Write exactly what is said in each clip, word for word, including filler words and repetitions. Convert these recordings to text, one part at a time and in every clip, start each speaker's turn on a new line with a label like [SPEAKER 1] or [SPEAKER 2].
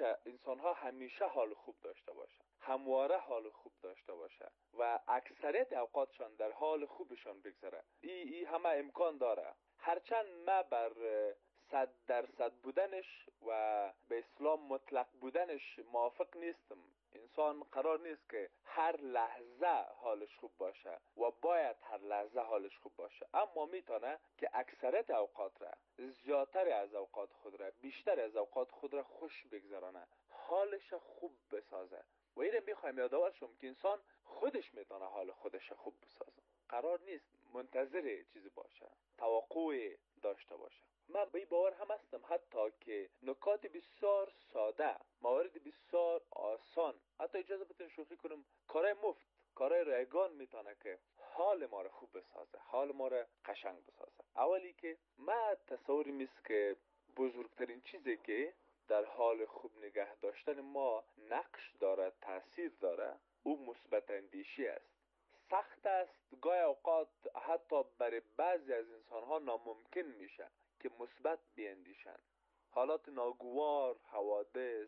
[SPEAKER 1] همیشه انسان ها همیشه حال خوب داشته باشه، همواره حال خوب داشته باشه و اکثریت اوقاتشان در حال خوبشان بگذره. ای, ای همه امکان داره. هرچند ما بر صد درصد بودنش و به اسلام مطلق بودنش موافق نیستم. انسان قرار نیست که هر لحظه حالش خوب باشه و باید هر لحظه حالش خوب باشه، اما میتونه که اکثریت اوقات را، زیادتر از اوقات خود را، بیشتر از اوقات خود را خوش بگذرانه، حالش خوب بسازه. و اینه میخوایم یادآور شم که انسان خودش میتونه حال خودش خوب بسازه. قرار نیست منتظر چیزی باشه، توقع داشته باشه. من به این باور هم هستم حتی که نکات بسیار ساده، موارد بسیار آسان، حتی اجازه بدین شوخی کنم، کارهای مفت، کارهای رایگان میتونه که حال ما را خوب بسازه، حال ما را قشنگ بسازه. اولی که من تصوری میست که بزرگترین چیزی که در حال خوب نگه داشتن ما نقش داره، تاثیر داره، او مثبت اندیشی است. سخت است، گاهی اوقات حتی برای بعضی از انسانها ناممکن میشه که مثبت بیندیشن. حالات ناگوار، حوادث،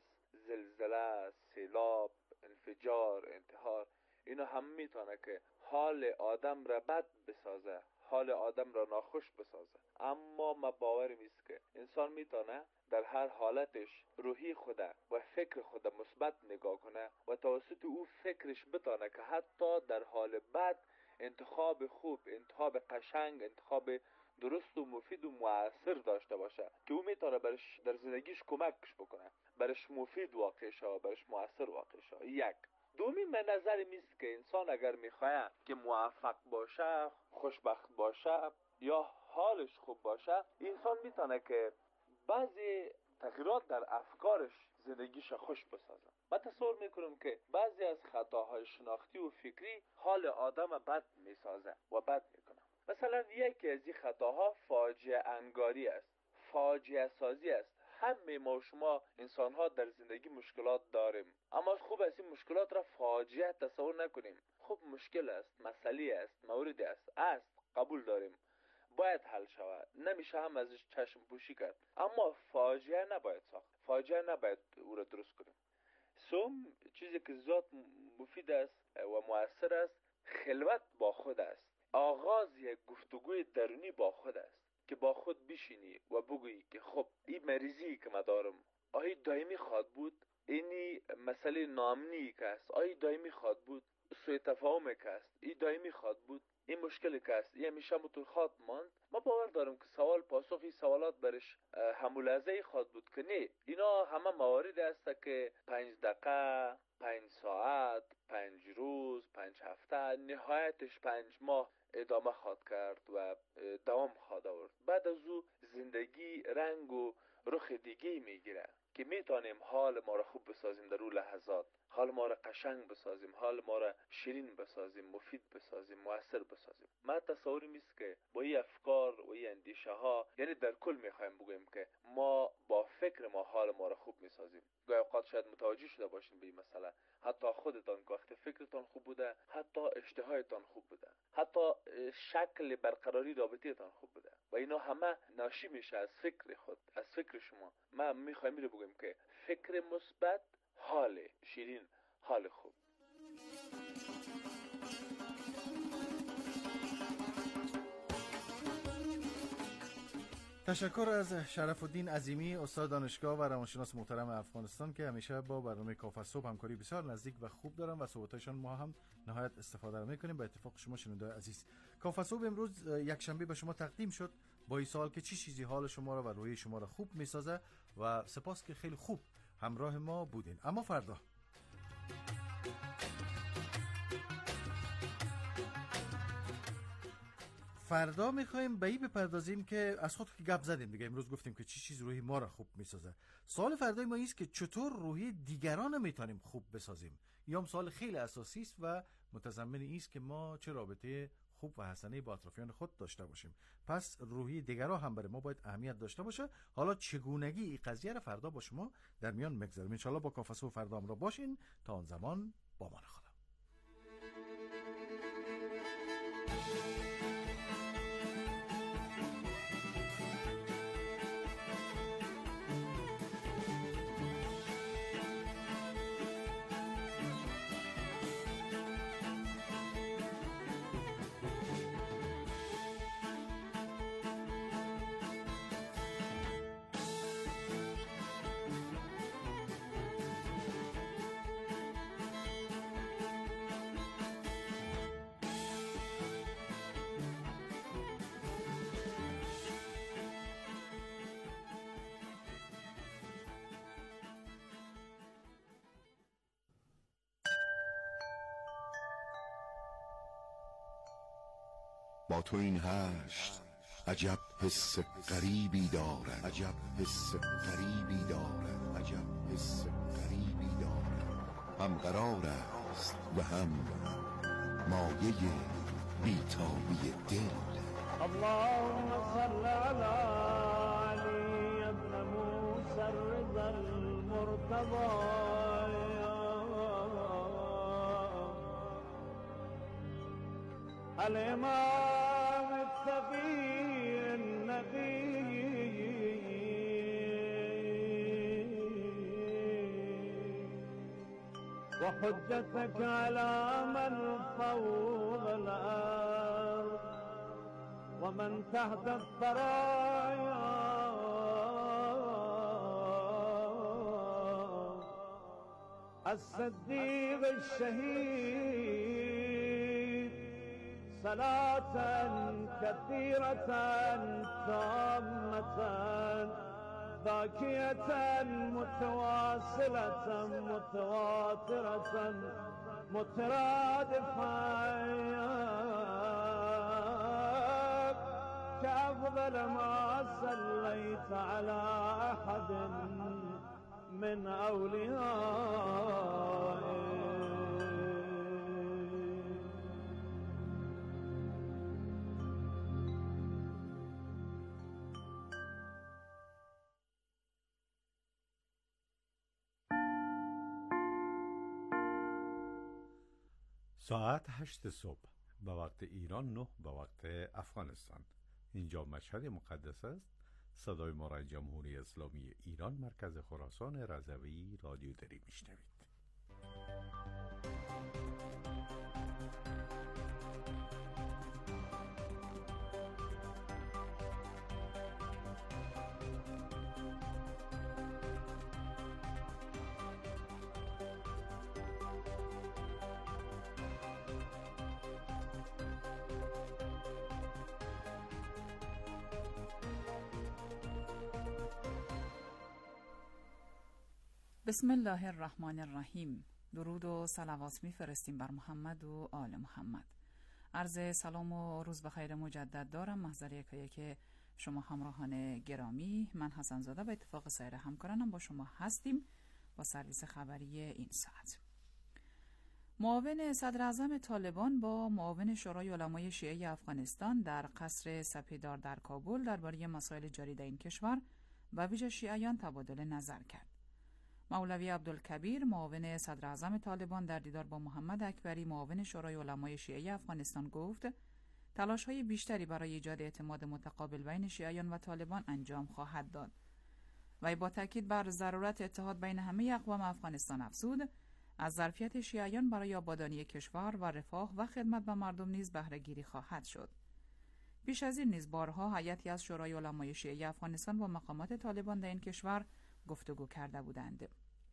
[SPEAKER 1] زلزله، سیلاب، انفجار، انتحار، اینا هم میتونه که حال آدم را بد بسازه، حال آدم را ناخوش بسازه. اما ما باورم است که انسان میتونه در هر حالتش روحی خوده و فکر خوده مثبت نگاه کنه و توسط او فکرش بتونه که حتی در حال بد انتخاب خوب، انتخاب قشنگ، انتخاب درست و مفید و مؤثر داشته باشه که او میتونه برش در زندگیش کمکش بکنه، برش مفید واقع شه، برش مؤثر واقع شه. یک دومی من نظر میست که انسان اگر میخواه که موفق باشه، خوشبخت باشه یا حالش خوب باشه، انسان میتونه که بعضی تغییرات در افکارش زندگیش خوش بسازه. من تصور میکنم که بعضی از خطاهای شناختی و فکری حال آدم بد میسازه و بد میکنه. مثلا یکی از این خطاها فاجعه انگاری است، فاجعه سازی است. همه ما و شما انسان ها در زندگی مشکلات داریم، اما خوب است این مشکلات را فاجعه تصور نکنیم. خوب مشکل است، مسئله است، مورد است، است قبول داریم، باید حل شود، نمیشه هم ازش چشم پوشی کرد، اما فاجعه نباید ساخت، فاجعه نباید او را درست کنیم. سوم چیزی که زیاد مفید است و مؤثر است، خلوت با خود است. آغاز یک گفتگوی درونی با خود است که با خود بشینی و بگویی که خب این مریضی که من دارم آیا دائمی خواد بود؟ اینی مسئله ناامنی که است آیا دائمی خواد بود؟ سوء تفاهم که است این دائمی خواد بود؟ این مشکلی که است این همیشه مطور خواد ماند؟ ما باور دارم که سوال پاسخ این سوالات برش همولازه خواد بود که نه، اینا همه موارد است که پنج دقیقه، پنج ساعت، پنج روز، پنج هفته، نهایتش پنج ماه ادامه خواد کرد و دوام خواد آورد. بعد از او زندگی رنگ و رخ دیگه میگیره که میتونیم حال ما را خوب بسازیم، در اون لحظات حال ما را قشنگ بسازیم، حال ما را شیرین بسازیم، مفید بسازیم، مؤثر بسازیم. من تصوری میست که با این افکار و این اندیشه ها، یعنی در کل میخوایم بگویم که ما با فکر ما حال ما را خوب میسازیم. گاهی اوقات شاید متوجه شده باشین به این مسئله، حتی خودتان که وقت فکرتان خوب بوده، حتی اشتهایتان خوب بوده، حتی شکل برقراری رابطه‌تان خوب بوده و اینا همه ناشی میشه از فکر خود، از فکر شما. من میخوایم رو بگم که فکر مثبت، حال شیرین، حال خوب.
[SPEAKER 2] تشکر از شرف الدین عظیمی، استاد دانشگاه و روانشناس محترم افغانستان که همیشه با برنامه کافه صبح همکاری بسیار نزدیک و خوب دارن و صحبتاشون ما هم نهایت استفاده رو میکنیم. به اتفاق شما شنونده‌های عزیز، کافه صبح امروز یک شنبه به شما تقدیم شد با این سوال که چی چیزی حال شما را و روحی شما را خوب میسازه و سپاس که خیلی خوب همراه ما بودین. اما فردا فردا میخوایم به این بپردازیم که از خود که گپ زدیم دیگه، امروز گفتیم که چی چیز روحی ما را خوب میسازه. سوال فردای ما است که چطور روحی دیگران میتونیم خوب بسازیم. یا سوال خیلی اساسی است و متضمن است که ما چه رابطه خوب و حسنه با اطرافیان خود داشته باشیم. پس روحی دیگران هم برای ما باید اهمیت داشته باشه. حالا چگونگی این قضیه را فردا با شما در میان میگذاریم. ان شاء الله با کافه صبح فردا هم را باشین. تا آن زمان با امان خدا.
[SPEAKER 3] با تو این هشت عجب حس غریبی دارد، عجب حس غریبی دارد، عجب حس غریبی دارد. هم قرار است و هم مایه بیتابی دل.
[SPEAKER 4] اللهم صل على علي ابن موسى الرضا المرتضى الإمام التقي النبي وحجتك على من فوق الأرض ومن تحت الثرايا الصديق الشهيد صلاة كثيرة تامة باكية متواصلة متواترة مترادفة كأفضل ما صليت على أحد من أوليائه.
[SPEAKER 5] ساعت هشت صبح به وقت ایران، نه به وقت افغانستان. اینجا مشهد مقدس است. صدای ما را جمهوری اسلامی ایران مرکز خراسان رضوی رادیو دری میشنوید.
[SPEAKER 6] بسم الله الرحمن الرحیم. درود و صلوات میفرستیم بر محمد و آل محمد. عرض سلام و روز بخیر مجدد دارم محضر یکایی که شما همراهان گرامی. من حسن زاده به اتفاق سایر همکارانم با شما هستیم با سرویس خبری این ساعت. معاون صدر اعظم طالبان با معاون شورای علمای شیعه افغانستان در قصر سپیدار در کابل درباره مسائل جاری در این کشور و ویژه شیعیان تبادل نظر کرد. مولوی عبدالکبیر معاون صدر اعظم طالبان در دیدار با محمد اکبری معاون شورای علمای شیعه افغانستان گفت تلاش‌های بیشتری برای ایجاد اعتماد متقابل بین شیعیان و طالبان انجام خواهد داد. و با تاکید بر ضرورت اتحاد بین همه اقوام افغانستان افزود از ظرفیت شیعیان برای آبادانی کشور و رفاه و خدمت به مردم نیز بهره گیری خواهد شد. پیش از این نیز بارها هیئتی از شورای علمای شیعه افغانستان با مقامات طالبان در این کشور گفتگو کرده بودند.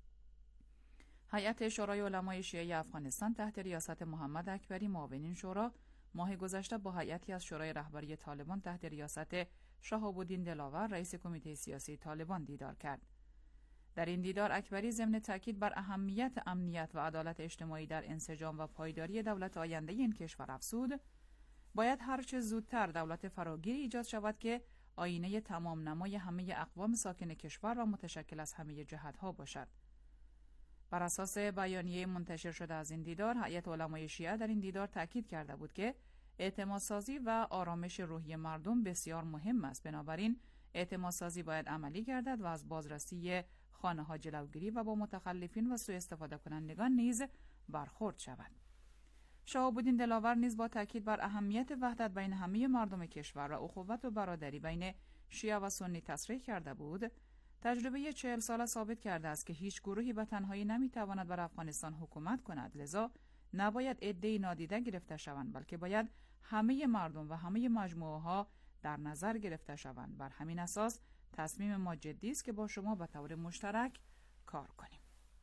[SPEAKER 6] هیئت شورای علمای شیعه افغانستان تحت ریاست محمد اکبری معاون شورا ماه گذشته با هیئتی از شورای رهبری طالبان تحت ریاست شهاب الدین دلاور رئیس کمیته سیاسی طالبان دیدار کرد. در این دیدار اکبری ضمن تاکید بر اهمیت امنیت و عدالت اجتماعی در انسجام و پایداری دولت آینده این کشور افزود باید هرچه زودتر دولت فراگیری ایجاد شود که آینه تمام نمای همه اقوام ساکن کشور و متشکل از همه جهت‌ها باشد. بر اساس بیانیه منتشر شده از این دیدار، هیئت علمای شیعه در این دیدار تاکید کرده بود که اعتمادسازی و آرامش روحی مردم بسیار مهم است. بنابراین اعتمادسازی باید عملی گردد و از بازرسی خانه‌ها جلوگیری و با متخلفین و سوء استفاده کنندگان نیز برخورد شود. شهاب الدین دلاور نیز با تاکید بر اهمیت وحدت بین همه مردم کشور و اخوت و برادری بین شیعه و سنی تصریح کرده بود. تجربه چهل ساله ثابت کرده است که هیچ گروهی به تنهایی نمیتواند بر افغانستان حکومت کند، لذا نباید عده‌ای نادیده گرفته شوند بلکه باید همه مردم و همه مجموعه‌ها در نظر گرفته شوند. بر همین اساس تصمیم ما جدی است که با شما به طور مشترک کار کنیم.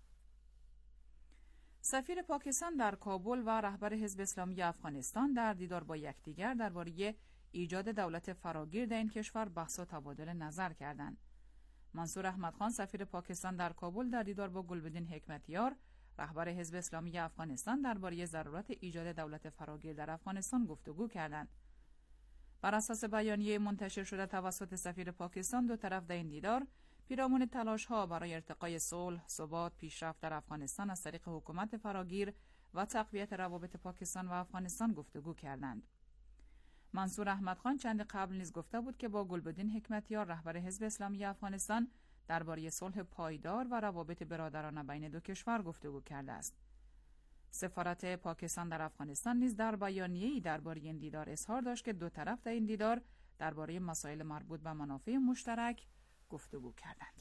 [SPEAKER 6] سفیر پاکستان در کابل و رهبر حزب اسلامی افغانستان در دیدار با یکدیگر درباره ایجاد دولت فراگیر در این کشور بحث و تبادل نظر کردند. منصور احمد خان سفیر پاکستان در کابل در دیدار با گلبدین حکمتیار رهبر حزب اسلامی افغانستان درباره ضرورت ایجاد دولت فراگیر در افغانستان گفتگو کردند. بر اساس بیانیه منتشر شده توسط سفیر پاکستان، دو طرف در این دیدار پیرامون تلاش‌ها برای ارتقای صلح، ثبات، پیشرفت در افغانستان از طریق حکومت فراگیر و تقویت روابط پاکستان و افغانستان گفتگو کردند. منصور احمد خان چند قبل نیز گفته بود که با گلبدین حکمتیار رهبر حزب اسلامی افغانستان درباره صلح پایدار و روابط برادرانه بین دو کشور گفتگو کرده است. سفارت پاکستان در افغانستان نیز در بیانیه‌ای درباره این دیدار اظهار داشت که دو طرف در این دیدار درباره مسائل مربوط به منافع مشترک گفتگو کردند.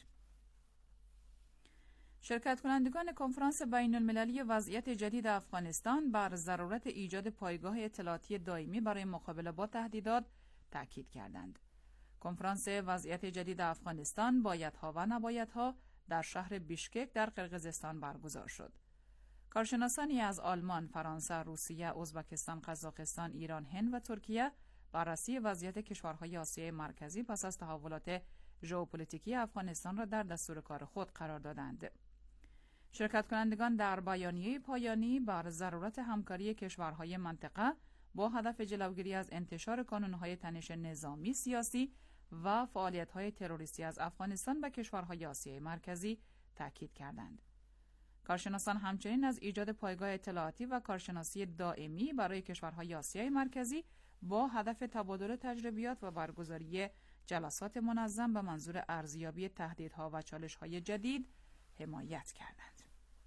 [SPEAKER 6] شرکت کنندگان کنفرانس بین المللی وضعیت جدید افغانستان بر ضرورت ایجاد پایگاه اطلاعاتی دائمی برای مقابله با تهدیدات تاکید کردند. کنفرانس وضعیت جدید افغانستان بایدها و نبایدها در شهر بیشکک در قرقیزستان برگزار شد. کارشناسانی از آلمان، فرانسه، روسیه، ازبکستان، قزاقستان، ایران، هند و ترکیه بررسی وضعیت کشورهای آسیای مرکزی پس از تحولات ژئوپلیتیکی افغانستان را در دستور کار خود قرار دادند. شرکت کنندگان در بیانیه پایانی بر ضرورت همکاری کشورهای منطقه با هدف جلوگیری از انتشار کانونهای تنش نظامی، سیاسی و فعالیت‌های تروریستی از افغانستان به کشورهای آسیای مرکزی تاکید کردند. کارشناسان همچنین از ایجاد پایگاه اطلاعاتی و کارشناسی دائمی برای کشورهای آسیای مرکزی با هدف تبادل تجربیات و برگزاری جلسات منظم به منظور ارزیابی تهدیدها و چالش‌های جدید حمایت کردند.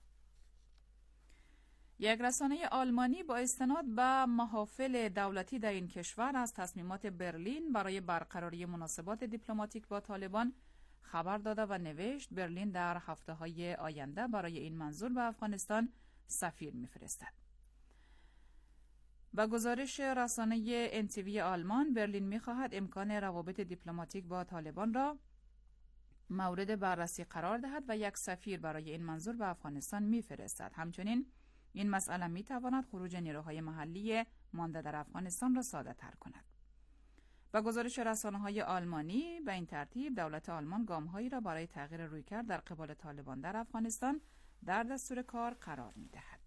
[SPEAKER 6] یک رسانه آلمانی با استناد به محافل دولتی در این کشور از تصمیمات برلین برای برقراری مناسبات دیپلماتیک با طالبان خبر داده و نوشت برلین در هفته‌های آینده برای این منظور به افغانستان سفیر می‌فرستد. با گزارش رسانه ان تی وی آلمان، برلین می‌خواهد امکان روابط دیپلماتیک با طالبان را مورد بررسی قرار دهد و یک سفیر برای این منظور به افغانستان می‌فرستد. همچنین این مسئله می‌تواند خروج نیروهای محلی مانده در افغانستان را ساده‌تر کند. با گزارش رسانه‌های آلمانی، به این ترتیب دولت آلمان گام‌هایی را برای تغییر رویکرد در قبال طالبان در افغانستان در دستور کار قرار می‌دهد.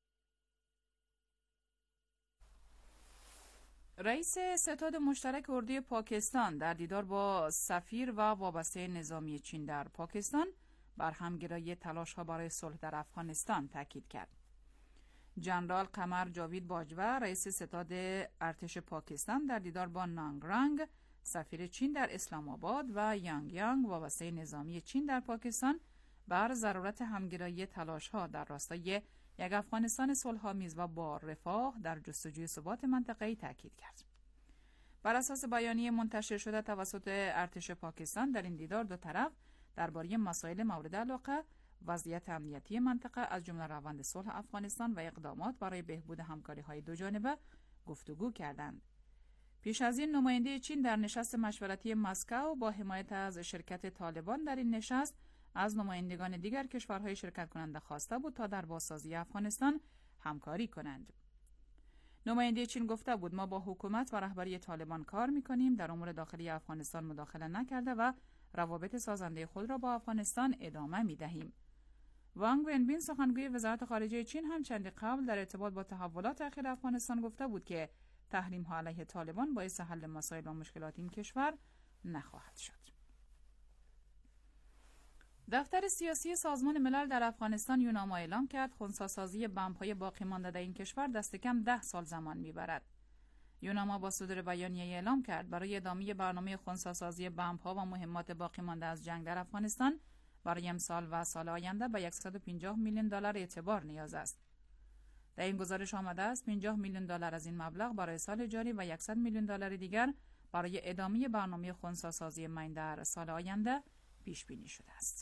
[SPEAKER 6] رئیس ستاد مشترک اردوی پاکستان در دیدار با سفیر و وابسته نظامی چین در پاکستان بر همگرایی تلاش‌ها برای صلح در افغانستان تاکید کرد. جنرال قمر جاوید باجوه، رئیس ستاد ارتش پاکستان در دیدار با نانگ رنگ، سفیر چین در اسلام آباد و یانگ یانگ، وابسته نظامی چین در پاکستان، بر ضرورت همگرایی تلاش‌ها در راستای یک افغانستان صلح‌آمیز و با رفاه در جستجوی ثبات منطقه‌ای تاکید کرد. بر اساس بیانیه منتشر شده توسط ارتش پاکستان، در این دیدار دو طرف درباره مسائل مورد علاقه، وضعیت امنیتی منطقه از جمله روند صلح افغانستان و اقدامات برای بهبود همکاری‌های دوجانبه گفتگو کردند. پیش از این نماینده چین در نشست مشورتی مسکو با حمایت از شرکت طالبان در این نشست از نمایندگان دیگر کشورهای شرکت کننده خواسته بود تا در بازسازی افغانستان همکاری کنند. نماینده چین گفته بود ما با حکومت و رهبری طالبان کار می‌کنیم، در امور داخلی افغانستان مداخله نکرده و روابط سازنده خود را با افغانستان ادامه می‌دهیم. وانگ ونبین، سخنگوی وزارت خارجه چین، هم چند قبل در ارتباط با تحولات اخیر افغانستان گفته بود که تحریم‌ها علیه طالبان باعث حل مسائل و مشکلات این کشور نخواهد شد. دفتر سیاسی سازمان ملل در افغانستان یوناما اعلام کرد خنثی‌سازی بمب‌های باقی مانده در این کشور دست کم ده سال زمان می‌برد. یوناما با صدور بیانیه اعلام کرد برای ادامه برنامه خنثی‌سازی بمب‌ها و مهمات باقی مانده از جنگ در افغانستان برای امسال و سال آینده به صد و پنجاه میلیون دلار اعتبار نیاز است. در این گزارش آمده است پنجاه میلیون دلار از این مبلغ برای سال جاری و صد میلیون دلار دیگر برای ادامه برنامه خنثی‌سازی من در سال آینده پیش بینی شده است.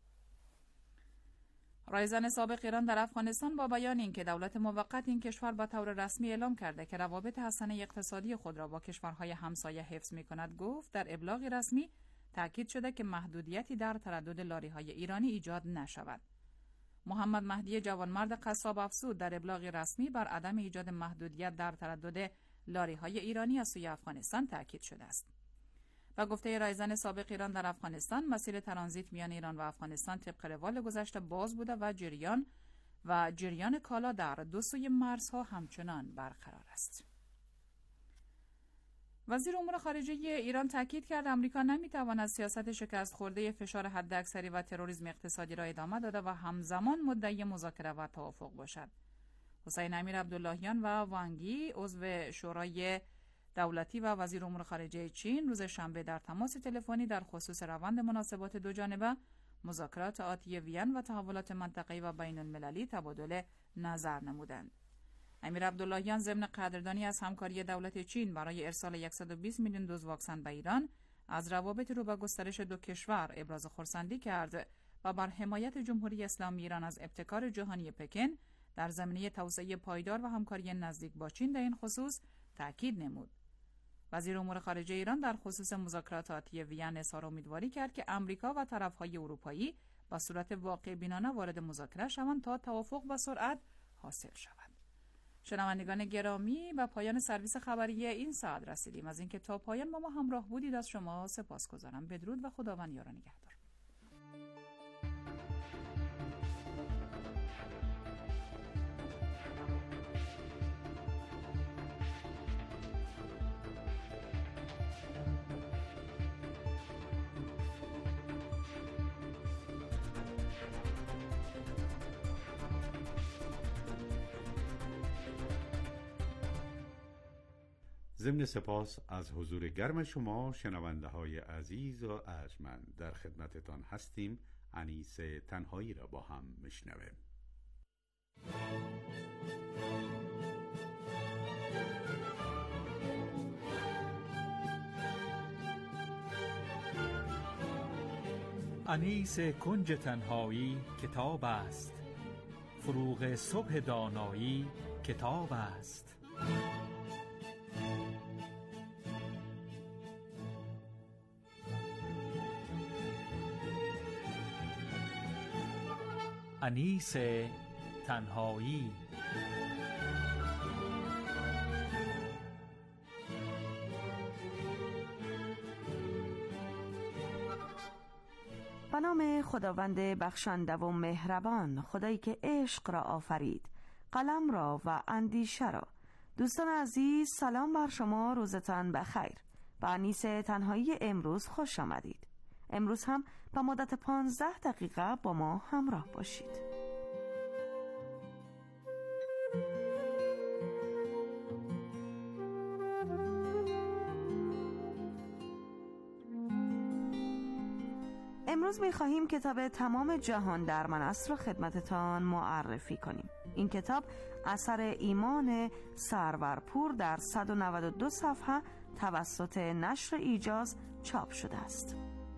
[SPEAKER 6] رایزن سابق ایران در افغانستان با بیان اینکه دولت موقت این کشور به طور رسمی اعلام کرده که روابط حسنه اقتصادی خود را با کشورهای همسایه حفظ می‌کند، گفت در ابلاغی رسمی تاکید شده که محدودیتی در تردد لاری‌های ایرانی ایجاد نشود. محمد مهدی جوانمرد قصاب افزود در ابلاغی رسمی بر عدم ایجاد محدودیت در تردد لاری‌های ایرانی از سوی افغانستان تاکید شده است. و گفته رایزن سابق ایران در افغانستان، مسیر ترانزیت میان ایران و افغانستان طبق روال گذشته باز بوده و جریان و جریان کالا در دو سوی مرزها همچنان برقرار است. وزیر امور خارجه ایران تاکید کرد آمریکا نمیتواند سیاست شکست خورده فشار حداکثری و تروریسم اقتصادی را ادامه داده و همزمان مدعی مذاکره و توافق باشد. حسین امیر عبداللهیان و وانگی عضو شورای دولتی و وزیر امور خارجه چین روز شنبه در تماس تلفنی در خصوص روند مناسبات دو جانبه، مذاکرات آتی وین و تحولات منطقه‌ای و بین المللی تبادل نظر نمودند. امیر عبداللهیان ضمن قدردانی از همکاری دولت چین برای ارسال صد و بیست میلیون دوز واکسن به ایران از روابط رو به گسترش دو کشور ابراز خرسندی کرد و بر حمایت جمهوری اسلامی ایران از ابتکار جهانی پکن در زمینه توسعه پایدار و همکاری نزدیک با چین در این خصوص تاکید نمود. وزیر امور خارجه ایران در خصوص مذاکرات آتی وین اظهار امیدواری کرد که آمریکا و طرف‌های اروپایی با صورت واقع بینانه وارد مذاکره شوند تا توافق با سرعت حاصل شود. شنوندگان گرامی، به پایان سرویس خبری این ساعت رسیدیم. از اینکه تا پایان با ما همراه بودید از شما سپاسگزارم. بدرود و خداوند یار و نگهدار.
[SPEAKER 5] ضمن سپاس از حضور گرم شما شنونده های عزیز و ارجمند، در خدمتتان هستیم. انیس تنهایی را با هم میشنویم.
[SPEAKER 7] انیس کنج تنهایی کتاب است، فروغ صبح دانایی کتاب است. انیس تنهایی.
[SPEAKER 8] به نام خداوند بخشنده و مهربان، خدایی که عشق را آفرید، قلم را و اندیشه را. دوستان عزیز، سلام بر شما، روزتان بخیر. به انیس تنهایی امروز خوش آمدید. امروز هم به مدت پانزده دقیقه با ما همراه باشید. امروز می‌خواهیم کتاب تمام جهان در من است را خدمتتان معرفی کنیم. این کتاب اثر ایمان سرورپور در صد و نود و دو صفحه توسط نشر ایجاز چاپ شده است.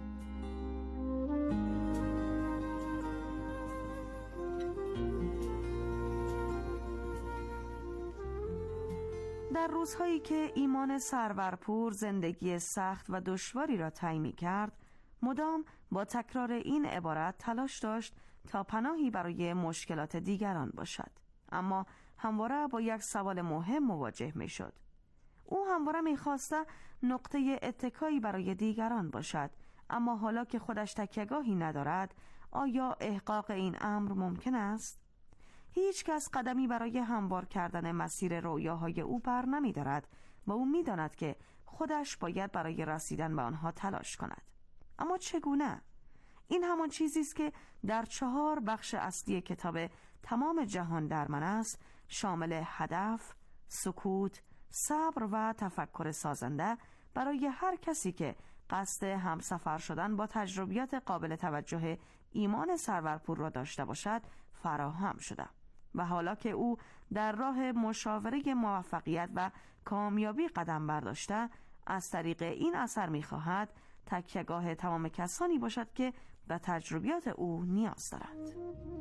[SPEAKER 8] در روزهایی که ایمان سرورپور زندگی سخت و دشواری را طی می‌کرد، مدام با تکرار این عبارت تلاش داشت تا پناهی برای مشکلات دیگران باشد، اما همواره با یک سوال مهم مواجه می‌شد. او همواره می‌خواسته نقطه اتکایی برای دیگران باشد، اما حالا که خودش تکیه‌گاهی ندارد، آیا احقاق این امر ممکن است؟ هیچ کس قدمی برای هموار کردن مسیر رویاهای او بر نمی‌دارد و او می‌داند که خودش باید برای رسیدن به آنها تلاش کند. اما چگونه؟ این همان چیزی است که در چهار بخش اصلی کتاب تمام جهان در من است، شامل هدف، سکوت، صبر و تفکر سازنده برای هر کسی که قصد همسفر شدن با تجربیات قابل توجه ایمان سرورپور را داشته باشد فراهم شده. و حالا که او در راه مشاوره موفقیت و کامیابی قدم برداشته، از طریق این اثر می‌خواهد تکیه‌گاه تمام کسانی باشد که به تجربیات او نیاز دارند.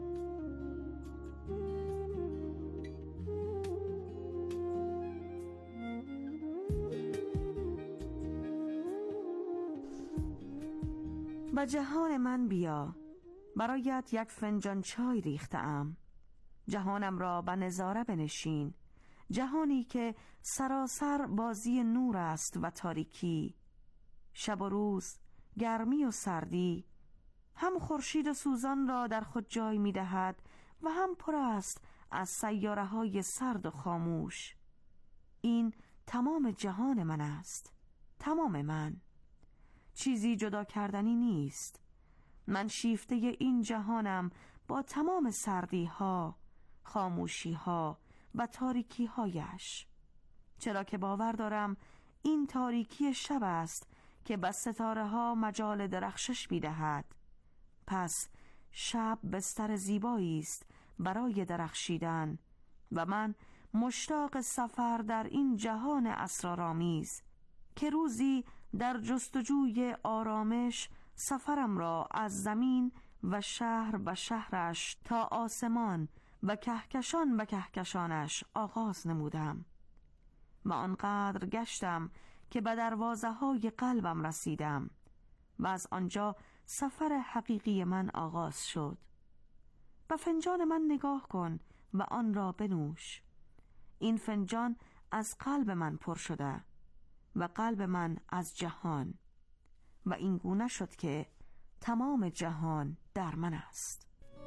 [SPEAKER 8] به جهان من بیا، برایت یک فنجان چای ریختم. جهانم را به نظاره بنشین، جهانی که سراسر بازی نور است و تاریکی، شب و روز، گرمی و سردی، هم خورشید و سوزان را در خود جای می دهد و هم پر است از سیاره های سرد و خاموش. این تمام جهان من است. تمام من. چیزی جدا کردنی نیست. من شیفته این جهانم با تمام سردی ها، خاموشی ها و تاریکی هایش، چرا که باور دارم این تاریکی شب است که به ستاره ها مجال درخشش می‌دهد. پس شب بستر زیبایی است برای درخشیدن و من مشتاق سفر در این جهان اسرارآمیز که روزی در جستجوی آرامش سفرم را از زمین و شهر و شهرش تا آسمان و کهکشان و کهکشانش آغاز نمودم و آنقدر گشتم که به دروازه های قلبم رسیدم و از آنجا سفر حقیقی من آغاز شد. به فنجان من نگاه کن و آن را بنوش. این فنجان از قلب من پر شده و قلب من از جهان، و این گونه شد که تمام جهان در من است.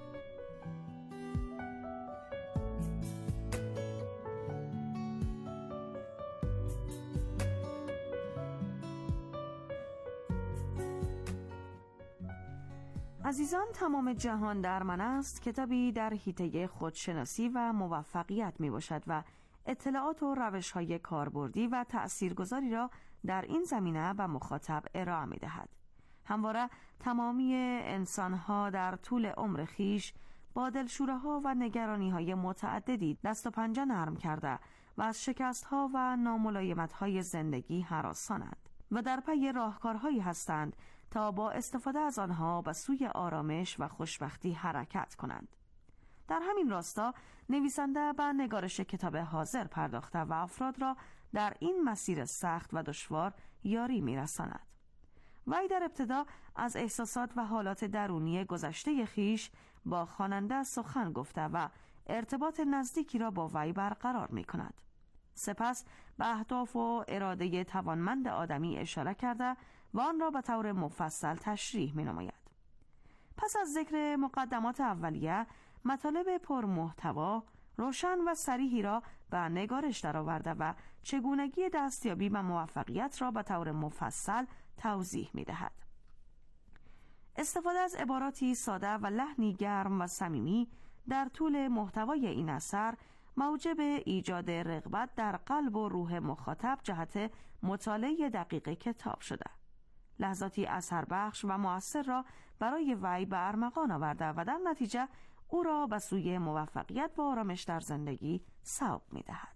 [SPEAKER 8] عزیزان، تمام جهان در من است کتابی در حیطه خودشناسی و موفقیت می باشد و اطلاعات و روش‌های کاربردی و تأثیرگذاری را در این زمینه به مخاطب ارائه می دهد. همواره تمامی انسان‌ها در طول عمر خیش با دلشوره‌ها و نگرانی‌های متعددی دست و پنجه نرم کرده و از شکست‌ها و ناملایمت‌های زندگی هراسانند و در پی راهکارهایی هستند تا با استفاده از آنها به سوی آرامش و خوشبختی حرکت کنند. در همین راستا نویسنده به نگارش کتاب حاضر پرداخته و افراد را در این مسیر سخت و دشوار یاری می‌رساند. وی در ابتدا از احساسات و حالات درونی گذشته خیش با خواننده سخن گفته و ارتباط نزدیکی را با وی برقرار می‌کند. سپس به اهداف و اراده توانمند آدمی اشاره کرده و آن را به طور مفصل تشریح می‌نماید. پس از ذکر مقدمات اولیه، مطالب پرمحتوا روشن و صریحی را به نگارش درآورده و چگونگی دستیابی به موفقیت را به طور مفصل توضیح می‌دهد. استفاده از عباراتی ساده و لحنی گرم و صمیمی در طول محتوای این اثر موجب ایجاد رغبت در قلب و روح مخاطب جهت مطالعه دقیق کتاب شده. لحظاتی اثربخش و مؤثر را برای وی به ارمغان آورده و در نتیجه او را به سوی موفقیت و آرامش در زندگی سوق می‌دهد.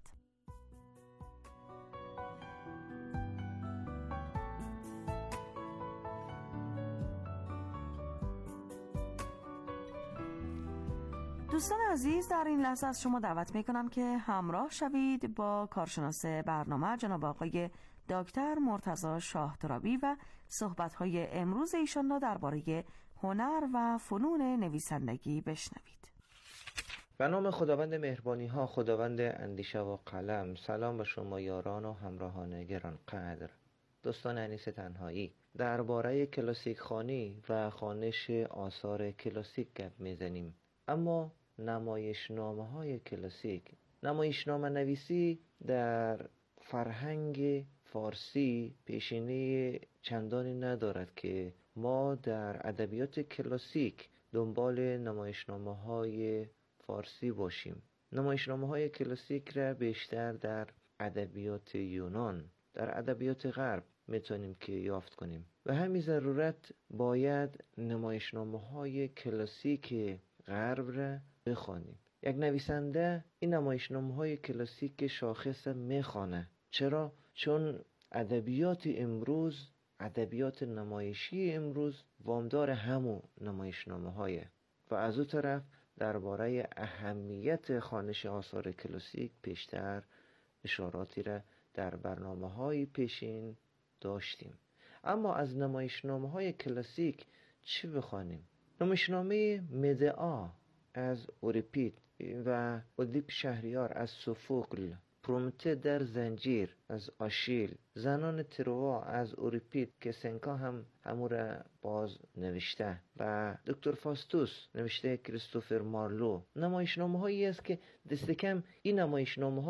[SPEAKER 8] دوستان عزیز، در این لحظه از شما دعوت میکنم که همراه شوید با کارشناس برنامه جناب آقای دکتر مرتضی شاهترابی و صحبت‌های امروز ایشان را درباره هنر و فنون نویسندگی بشنوید.
[SPEAKER 9] به نام خداوند مهربانی ها، خداوند اندیشه و قلم. سلام به شما یاران و همراهان گرانقدر. دوستان انیس تنهایی، درباره کلاسیک خوانی و خوانش آثار کلاسیک گپ میزنیم. اما نمایشنامه های کلاسیک، نمایشنامه نویسی در فرهنگ فارسی پیشینه چندانی ندارد که ما در ادبیات کلاسیک دنبال نمایشنامه های فارسی باشیم. نمایشنامه های کلاسیک را بیشتر در ادبیات یونان، در ادبیات غرب میتونیم که یافت کنیم و همین ضرورت باید نمایشنامه های کلاسیک غرب را بخوانیم. یک نویسنده این نمایشنامه های کلاسیک شاخص میخوانه. چرا؟ چون ادبیات امروز، ادبیات نمایشی امروز وامدار همون نمایشنامه های و از اون طرف درباره اهمیت خوانش آثار کلاسیک پیشتر اشاراتی را در برنامه های پیشین داشتیم. اما از نمایشنامه های کلاسیک چی بخوانیم؟ نمایشنامه مدعا از اوریپید و اودیپ شهریار از سوفوکل، پرومته در زنجیر از آشیل، زنان تروا از اوریپید که سنکا هم همون را باز نوشته و دکتر فاستوس نوشته کریستوفر مارلو. نمایشنامه هایی است که دست کم این نمایشنامه ها را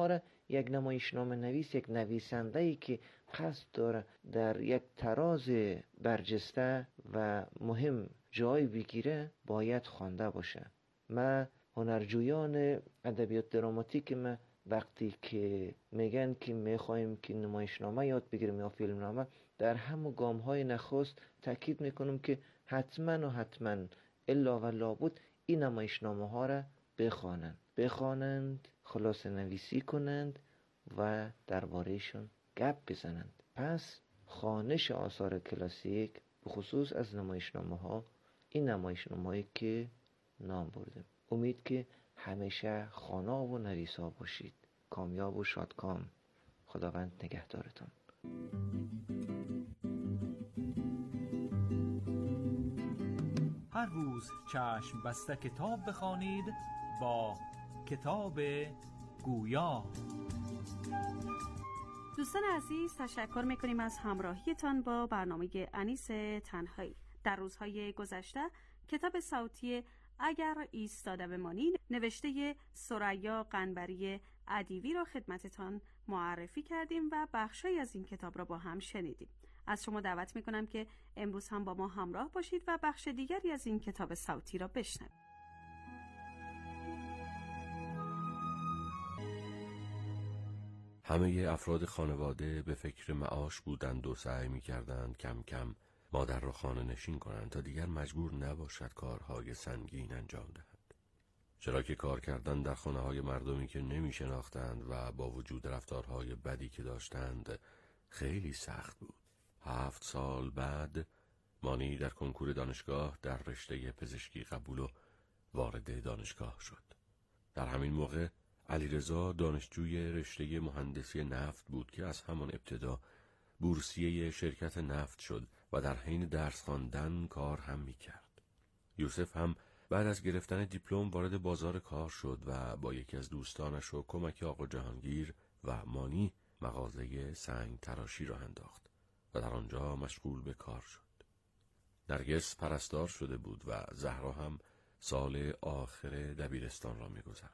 [SPEAKER 9] یک نمایشنامه نویس، یک نویسنده‌ای که قصد داره در یک تراز برجسته و مهم جای بگیره باید خوانده باشه. ما هنرجویان ادبیات دراماتیک ما وقتی که میگن که میخوایم که نمایشنامه یاد بگیریم یا فیلمنامه، در همون گام‌های نخست تاکید میکنم که حتما و حتما الا و لابد این نمایشنامه ها را بخوانند بخوانند خلاصه نویسی کنند و دربارهشون گپ بزنند. پس خوانش آثار کلاسیک به خصوص از نمایشنامه ها، این نمایشنامه هایی که نام بردم، امید که همیشه خوانا و نویسا باشید. کامیاب و شادکام. خداوند نگهدارتون.
[SPEAKER 7] هر روز چشم بسته کتاب بخوانید با کتاب گویا.
[SPEAKER 10] دوستان عزیز، تشکر میکنیم از همراهیتان با برنامه انیس تنهایی. در روزهای گذشته کتاب صوتی اگر ایستاده بمانی نوشته ثریا قنبری ادیبی را خدمتتان معرفی کردیم و بخشی از این کتاب را با هم شنیدیم. از شما دعوت میکنم که امروز هم با ما همراه باشید و بخش دیگری از این کتاب صوتی را بشنوید.
[SPEAKER 11] همه افراد خانواده به فکر معاش بودند و سعی می‌کردند کم کم مادر را خانه نشین کنند تا دیگر مجبور نباشد کارهای سنگین انجام دهد. چرا که کار کردن در خانه‌های مردمی که نمی‌شناختند و با وجود رفتارهای بدی که داشتند خیلی سخت بود. هفت سال بعد مانی در کنکور دانشگاه در رشته پزشکی قبول و وارد دانشگاه شد. در همین موقع علیرضا دانشجوی رشته مهندسی نفت بود که از همان ابتدا بورسیه شرکت نفت شد و در حین درس خواندن کار هم می‌کرد. یوسف هم بعد از گرفتن دیپلم وارد بازار کار شد و با یکی از دوستانش و کمک آقا جهانگیر و مانی مغازه سنگ تراشی را انداخت و در آنجا مشغول به کار شد. نرگس پرستار شده بود و زهرا هم سال آخر دبیرستان را می‌گذراند.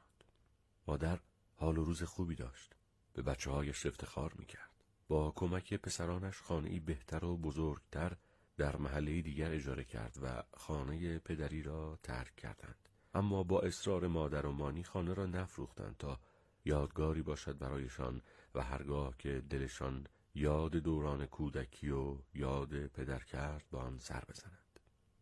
[SPEAKER 11] مادر حال و روز خوبی داشت. به بچه‌هایش افتخار می‌کرد. با کمک پسرانش خانه‌ای بهتر و بزرگتر در محله دیگر اجاره کرد و خانه پدری را ترک کردند. اما با اصرار مادر و مانی خانه را نفروختند تا یادگاری باشد برایشان و هرگاه که دلشان یاد دوران کودکی و یاد پدر کرد با آن سر بزنند.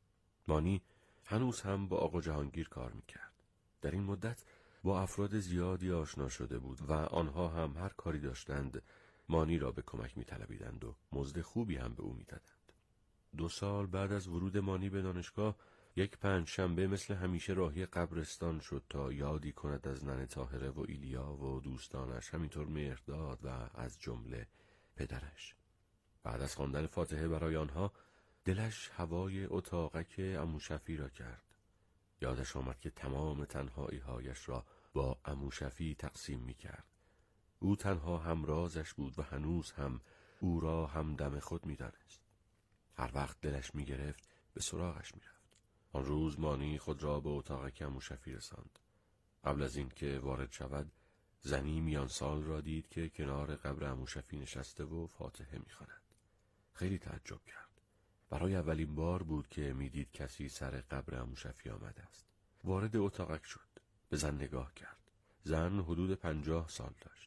[SPEAKER 11] مانی هنوز هم با آقا جهانگیر کار می‌کرد. در این مدت با افراد زیادی آشنا شده بود و آنها هم هر کاری داشتند مانی را به کمک می‌طلبیدند و مزد خوبی هم به او می‌دادند. دو سال بعد از ورود مانی به دانشگاه یک پنج شنبه مثل همیشه راهی قبرستان شد تا یادی کند از ننه طاهره و ایلیا و دوستانش، همینطور مهرداد و از جمله پدرش. بعد از خواندن فاتحه برای آنها دلش هوای اتاقک عمو شفیع را کرد. یادش آمد که تمام تنهایی هایش را با عمو شفیع تقسیم می کرد. او تنها همرازش بود و هنوز هم او را همدم خود می دانست. هر وقت دلش می گرفت به سراغش می رفت. آن روز مانی خود را به اتاقک عمو شفیع رساند. قبل از این که وارد شود زنی میان سال را دید که کنار قبر عمو شفیع نشسته و فاتحه می خواند. خیلی تعجب کرد. برای اولین بار بود که میدید کسی سر قبر عمو شفیع آمده است. وارد اتاقک شد. به زن نگاه کرد. زن حدود پنجاه سال داشت.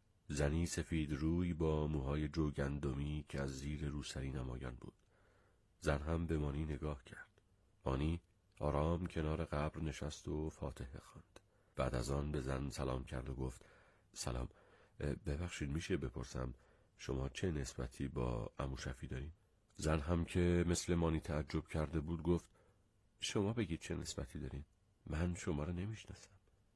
[SPEAKER 11] زنی سفید روی با موهای جوگندمی که از زیر روسری نمایان بود. زن هم به مانی نگاه کرد. مانی آرام کنار قبر نشست و فاتحه خواند. بعد از آن به زن سلام کرد و گفت: سلام، ببخشید میشه بپرسم شما چه نسبتی با عمو شفیع دارین؟ زن هم که مثل مانی تعجب کرده بود گفت: شما بگید چه نسبتی دارین؟ من شما رو نمیشناسم.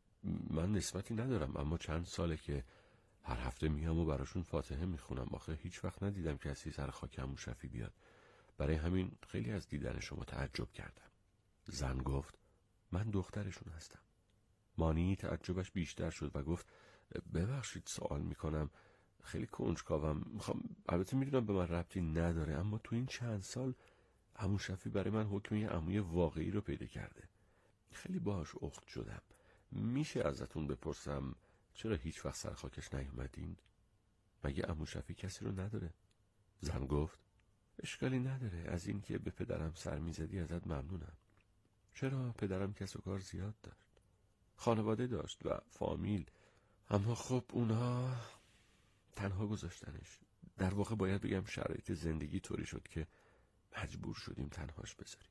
[SPEAKER 11] من نسبتی ندارم، اما چند ساله که هر هفته میام و براشون فاتحه میخونم. آخه هیچ وقت ندیدم کسی سر خاک عمو شفیع بیاد. برای همین خیلی از دیدن شما تعجب کردم. زن گفت: من دخترشون هستم. مانی تعجبش بیشتر شد و گفت: ببخشید سوال میکنم، خیلی کنجکاوم، میخوام، البته میدونم به من ربطی نداره، اما تو این چند سال عمو شفیع برای من حکم یه عموی واقعی رو پیدا کرده. خیلی باهاش اخت شدم. میشه ازتون بپرسم چرا هیچ وقت سر خاکش نیومدین؟ مگه عمو شفیع کسی رو نداره؟ زن گفت اشکالی نداره، از این که به پدرم سر میزدی ازت ممنونم. چرا؟ پدرم کسب و کار زیاد داشت، خانواده داشت و فامیل، اما خب اونها تنها گذاشتنش. در واقع باید بگم شرایط زندگی طوری شد که مجبور شدیم تنهاش بذاریم.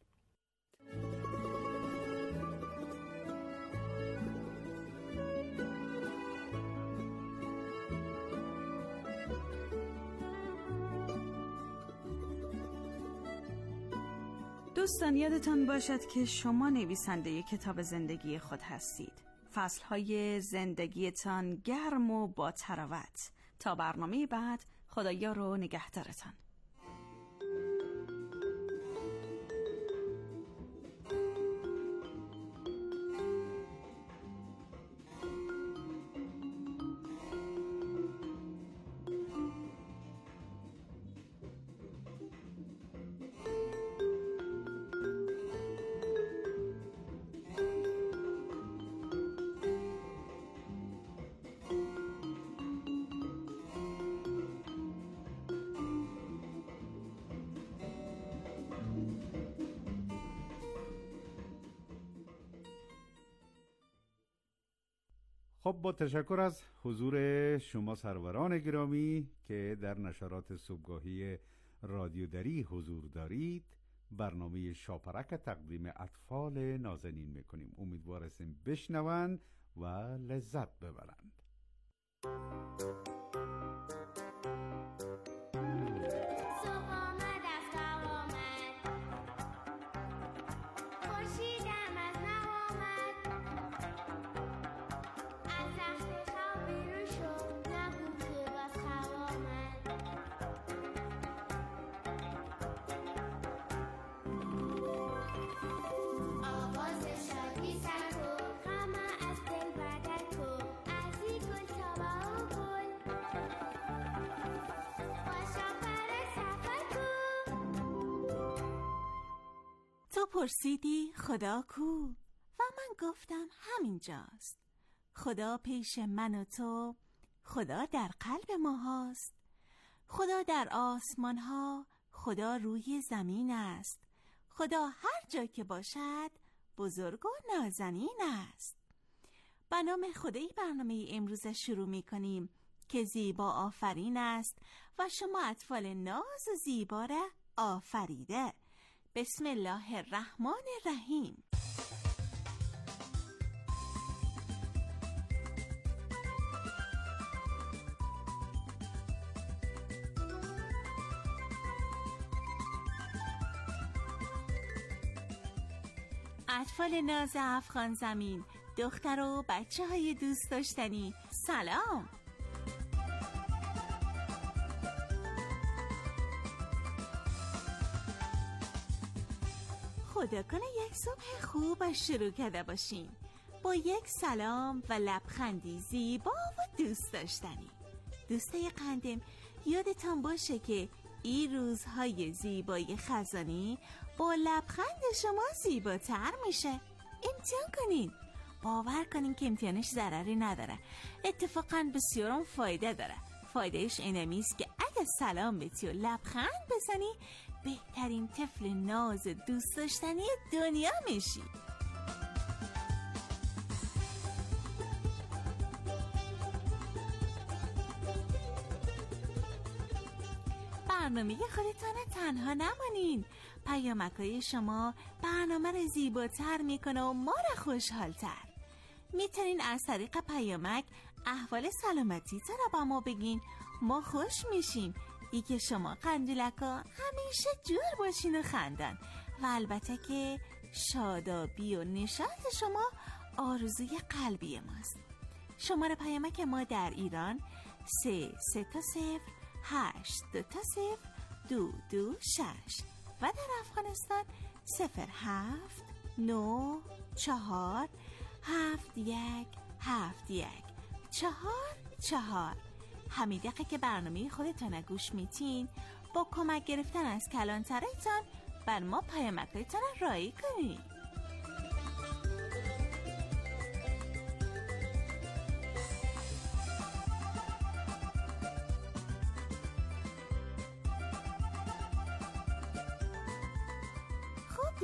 [SPEAKER 10] دوستان یادتان باشد که شما نویسنده کتاب زندگی خود هستید. فصلهای زندگیتان گرم و با تراوت. تا برنامه بعد، خدایا رو نگهدارتان.
[SPEAKER 5] خب با تشکر از حضور شما سروران گرامی که در نشرات صبحگاهی رادیو دری حضور دارید، برنامه شاپرک تقدیم اطفال نازنین میکنیم. امیدوار هستیم بشنوند و لذت ببرند.
[SPEAKER 12] تو پرسیدی خدا کو؟ و من گفتم همینجاست. خدا پیش من و تو، خدا در قلب ما هاست. خدا در آسمان ها، خدا روی زمین است. خدا هر جا که باشد بزرگ و نازنین است. به نام خدای برنامه امروز شروع می کنیم که زیبا آفرین است و شما اطفال ناز و زیبا را آفریده. بسم الله الرحمن الرحیم. اطفال ناز افغان زمین، دختر و بچه های دوست داشتنی، سلام. خدا کنه یک صبح خوب و شروع کرده باشین با یک سلام و لبخندی زیبا و دوست داشتنی. دوستای قندم، یادتان باشه که این روزهای زیبای خزانی با لبخند شما زیباتر میشه. امتحان کنین، باور کنین که امتحانش ضرری نداره، اتفاقا بسیارم فایده داره. فایدهش اینمیست که اگه سلام بهتی و لبخند بزنی، بهترین طفل ناز دوست داشتنی دنیا میشی. برنامه خودتان تنها نمانین. پیامک‌های شما برنامه رو زیباتر میکنه و ما رو خوشحالتر. میتونین از طریق پیامک احوال سلامتیتون رو با ما بگین، ما خوش میشیم. ای که شما قندیلکا همیشه جور باشین و خندن و البته که شادابی و نشاط شما آرزوی قلبی ماست. شماره پیامک ما در ایران سه سه تا صفر هشت دو تا صفر دو دو شش و در افغانستان صفر هفت نو چهار هفت یک هفت یک چهار چهار. همین دقیقه که برنامه خودتان گوش میتین، با کمک گرفتن از کلانترایتان بر ما پیامک‌هایتان را رایی کنید.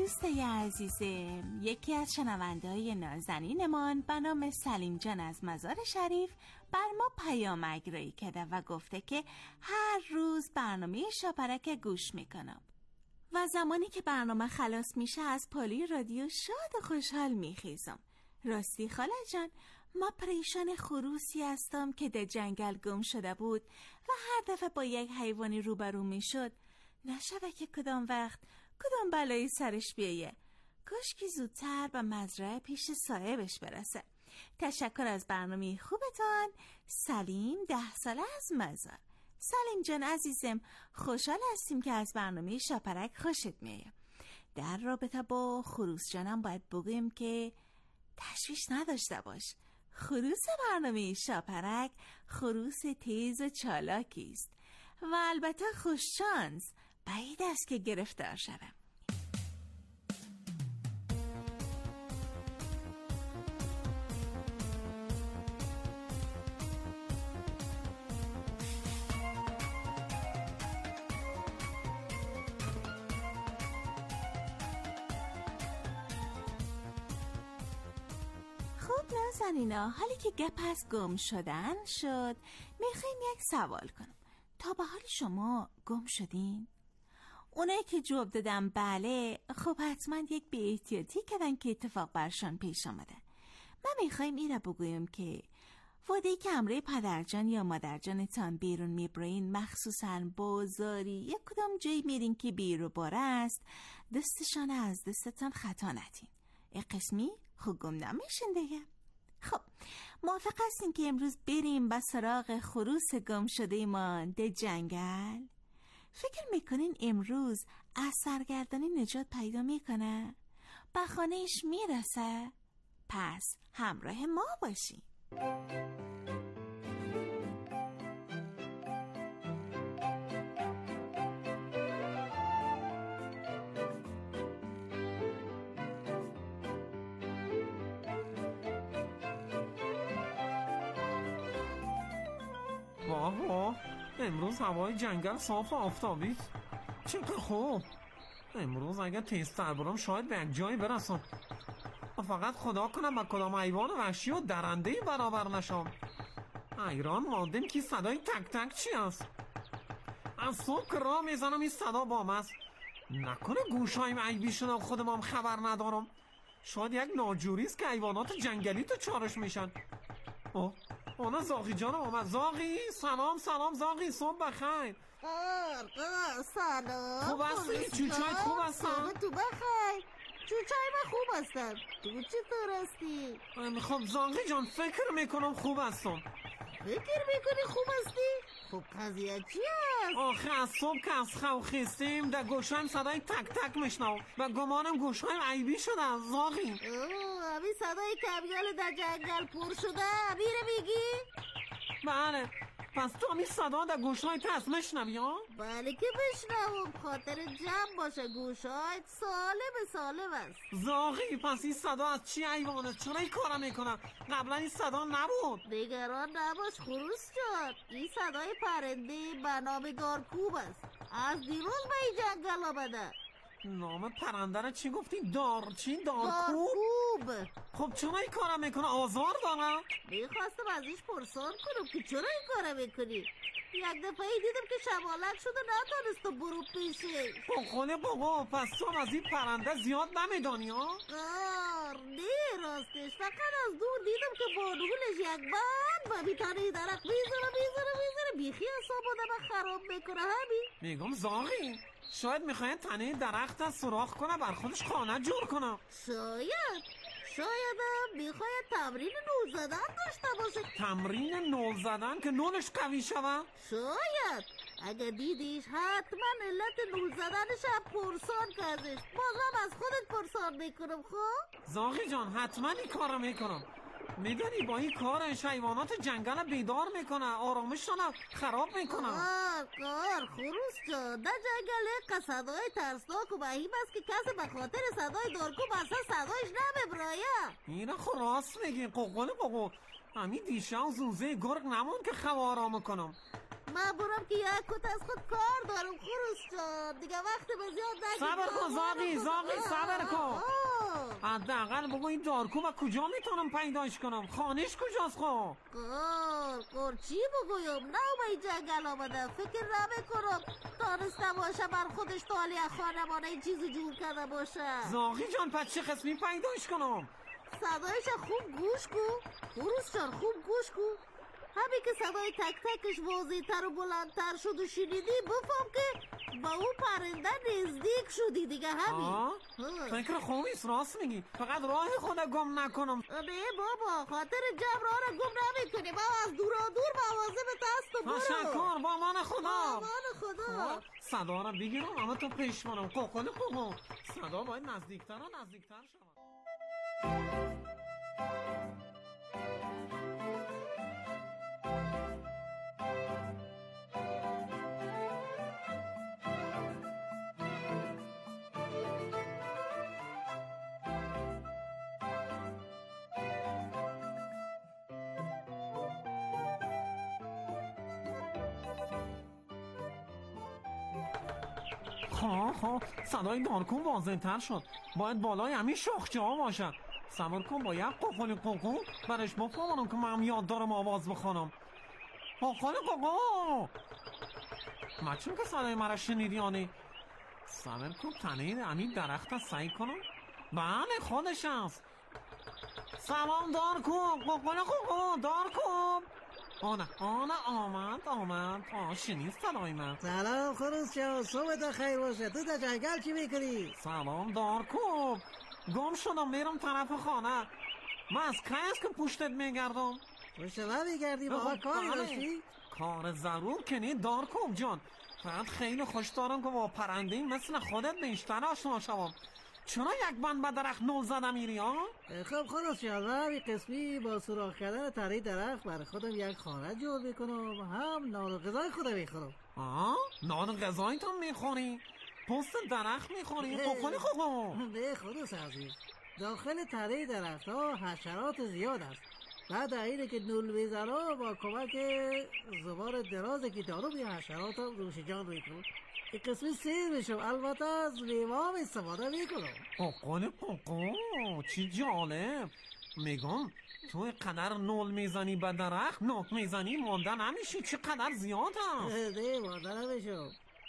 [SPEAKER 12] دوستای عزیزم، یکی از شنونده‌های نازنینمان به نام سلیم جان از مزار شریف بر ما پیام اگرایی کرده و گفته که هر روز برنامه شاپرک گوش میکنم و زمانی که برنامه خلاص میشه از پالی رادیو شاد و خوشحال میخیزم. راستی خاله جان، ما پریشان خروسی هستم که در جنگل گم شده بود و هر دفعه با یک حیوانی روبرو میشد نشوه که کدام وقت کدام بلایی سرش بیایه. کاش که زودتر به مزرعه پیش صاحبش برسه. تشکر از برنامه خوبتان. سلیم ده ساله از مزار. سلیم جان عزیزم، خوشحال هستیم که از برنامه شاپرک خوشت میاد. در رابطه با خروس جانم باید بگویم که تشویش نداشته باش. خروس برنامه شاپرک خروس تیز و چالاکی است و البته خوششانس، بعید است که گرفتار شوم. خب نازنینا، حالی که گپ از گم شدن شد میخوایم یک سوال کنم. تا به حال شما گم شدین؟ اونایی که جواب دادن بله، خب حتما یک بی احتیاطی کردن که اتفاق برشان پیش آمده. من میخوایم این را بگویم که وقتی که همراه پدرجان یا مادرجانتان بیرون میبرین، مخصوصا بازاری یا کدام جایی میرین که بیرو باره است، دستشان از دستتان خطا ندین. این قسمی خوب گم نمیشین دیگه. خب موافق هستین که امروز بریم به سراغ خروس گم شده ما در جنگل؟ فکر میکنین امروز از سرگردانی نجات پیدا میکنه؟ به خانهش میرسه؟ پس همراه ما باشین.
[SPEAKER 13] واو، امروز هوای جنگل صاف و آفتابی، چقدر خوب. امروز اگر تیزتر برم شاید به یک جایی برسم. فقط خدا کنم با کدام حیوان وحشی و درنده‌ای برابر نشم. ایران مادم که صدای تک تک چی است؟ از صبح که راه میزنم این صدا بام است. نکنه گوشایم عیبی شده و خودم هم خبر ندارم. شاید یک ناجوری است که حیوانات جنگلی تو چارش میشن. اوه اونا زاغی جانم آمد. زاغی سلام سلام زاغی، صبح بخیر.
[SPEAKER 14] قار قار سلام.
[SPEAKER 13] خوب هستی؟ چوچایت خوب هستن؟
[SPEAKER 14] تو بخیر. چوچای من خوب هستن. تو چطور هستی؟
[SPEAKER 13] خب زاغی جان فکر میکنم خوب هستم.
[SPEAKER 14] فکر میکنی خوب هستی؟ خب قضیه چی هست؟
[SPEAKER 13] آخه از صبح که از خواب خیستیم در گوشایم صدای تک تک میشنم و گمانم گوشایم عیبی شده زاغی.
[SPEAKER 14] اوه همین صدای کمیال در جنگل پر شده میره میگی؟
[SPEAKER 13] بله، پس تو همین صدا در گوشایت هست میشنوی ها؟
[SPEAKER 14] بله که بشنوم، خاطر جمع باشه گوشایت سالم سالم است.
[SPEAKER 13] زاغی پس این صدا از چی حیوانه؟ چرا این کارا میکنم؟ قبلا این صدا نبود.
[SPEAKER 14] نگران نباش خروس جان، این صدای پرنده به نام دارکوب است. از دیروز به این جنگل آمده.
[SPEAKER 13] نام پرنده را چی گفتی؟ دار چی؟ دارکوب؟
[SPEAKER 14] دارکوب.
[SPEAKER 13] خب چرا این کارا میکنه؟ آزار دارم؟
[SPEAKER 14] میخواستم ازش پرسان کنم که چرا این کارا میکنی؟ یک دفعه دیدم که شمالت شد و نتانست برو پیشه.
[SPEAKER 13] بخونه بابا، پس تو از این پرنده زیاد نمیدانی ها؟
[SPEAKER 14] آر نه راستش، فقط از دور دیدم که بانولش یک بند و میتانه درخت میزره میزره میزره بیخی حساب آدم خراب میکنه. همین
[SPEAKER 13] میگم زاغی شاید میخواید تنه درخت از سراخ کنه بر خودش خانه جور کنه.
[SPEAKER 14] شاید شایدم میخواید تمرین نول زدن داشته باشه.
[SPEAKER 13] تمرین نول زدن که نولش قوی شود؟
[SPEAKER 14] شاید اگه دیدیش حتما علت نول زدنش هم پرسان کردش. بازم از خودت پرسان میکنم. خب
[SPEAKER 13] زاغی جان حتما این کار رو میکنم. میدونی با این کارش حیوانات جنگل بیدار میکنه، آرامششون خراب میکنه.
[SPEAKER 14] کار کار خروس جان، در جنگل صدای ترسناک و بهیم است که کسی به خاطر صدای دارکوب اصلا صدایش نمیبراید.
[SPEAKER 13] اینه خو راست میگی قوقل قوقل. همین دیشه و زوزه گرگ نمون که خو آرام کنم.
[SPEAKER 14] من برم که یک کت از خود کار دارم خروس جان، دیگه وقت به زیاد نگید.
[SPEAKER 13] صبر کن زاغی زاغی صبر کن. حداقل بگو این دارکوب کجا میتونم پیداش کنم؟ خانش کجاست خو؟
[SPEAKER 14] کار کار چی بگویم؟ نه به این جنگل آمده، فکر نمیکنم دانسته باشه بر خودش تالی خانمانه این چیزی جور کرده باشه.
[SPEAKER 13] زاغی جان پس چه قسمی پیداش کنم؟
[SPEAKER 14] صدایش خوب گوش کن خروس جان، خوب گوش کن. همین که صدای تک تکش واضح‌تر و بلندتر شد و شنیدی بفهم که با اون پرنده نزدیک شدی دیگه. همین
[SPEAKER 13] فکر خوبیست، راست میگی. فقط راه خودم گم نکنم.
[SPEAKER 14] نه بابا، خاطر جمع راه را گم نمیکنی. با از دورا دور مواظبت هست و برو.
[SPEAKER 13] تشکر، با من خدا.
[SPEAKER 14] با من خدا.
[SPEAKER 13] صدا را بگیرم اما تو پیش منم. قوقل قوقل. صدا باید نزدیکتر و نزدیکتر شود. خواه خواه صدای دارکون واضح‌تر شد. باید بالای همین شاخچه ها باشد. صبر کن با یک قوقل قوقل برش بفهمانم که من یاد دارم آواز بخوانم. قوقل قوقل مچون که صدای مرا شنیدی آنی؟ صبر کن تنه همین درخت سعی کنم. بله خودش است. سلام دارکون. قوقل قوقل دارکون. آنه آنه آمد آمد. آه شنید صدای من.
[SPEAKER 15] سلام خروس جان، صبح خیر باشه. تو در جنگل چی میکنی؟
[SPEAKER 13] سلام دارکوب. گم شدم میرم طرف خانه. من از کی است که پشتت میگردم؟
[SPEAKER 15] پشت من میگردی؟ با کاری داشتی؟
[SPEAKER 13] کار ضرور کنی دارکوب جان. فقط خیلی خوش دارم که با پرنده مثل خودت بیشتر آشنا شوم. چرا یک بند به درخت نول زده میری ها؟
[SPEAKER 15] خب خلاص شد من همین قسمی با سراخ کردن تره درخت برای خودم یک خانه جور میکنم، هم نان و غذای خودم میخورم.
[SPEAKER 13] آه؟ نان و غذایی تو میخوری؟ پوست درخت میخوری؟ قوقل قوقل.
[SPEAKER 15] نه خلاص عزیز، داخل تره درخت ها حشرات زیاد است. بعد اینه که نول میزنم با کمک زبار درازه که دارم یه حشرات هم روش جان روی کنم. این قسمی سیر میشم، البته از میوه هم استفاده میکنم.
[SPEAKER 13] قوقل قوقل چی جالب. میگم تو قدر نول میزنی به درخت نوک میزنی مانده نمیشی. چقدر زیاد هست؟
[SPEAKER 15] نه مانده نمیشم.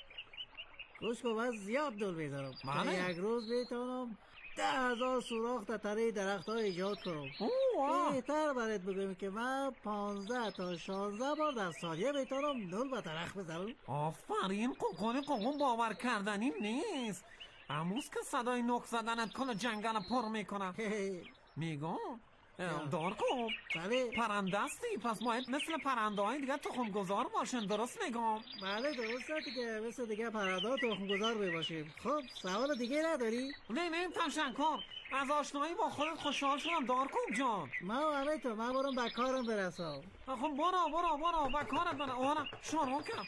[SPEAKER 15] گوش کن من زیاد نول میزنم.
[SPEAKER 13] بله؟
[SPEAKER 15] یک روز میتونم ده هزار سوراخ در تره درخت ها ایجاد کنم. بهتر برات بگم که من پانزده تا شانزده بار در ثانیه میتونم نول به درخت بزنم.
[SPEAKER 13] آفرین قوقل قوقل، باور کردنی نیست. امروز که صدای نوک زدنت کل جنگل پر میکنه. میگم دارکوب
[SPEAKER 15] بله
[SPEAKER 13] پرنده هستی، پس باید مثل پرنده های دیگه تخم گذار باشن، درست میگم؟
[SPEAKER 15] بله درسته دیگه، مثل دیگه پرنده ها تخم گذار باشیم. خب سوال دیگه نداری؟
[SPEAKER 13] نه نه تشکر، از آشنایی با خودت خوشحال شدم دارکوب جان.
[SPEAKER 15] ما همه تو من برم به کارم برسم.
[SPEAKER 13] خب برو برو برو به کارت برم. آره شروع کرد.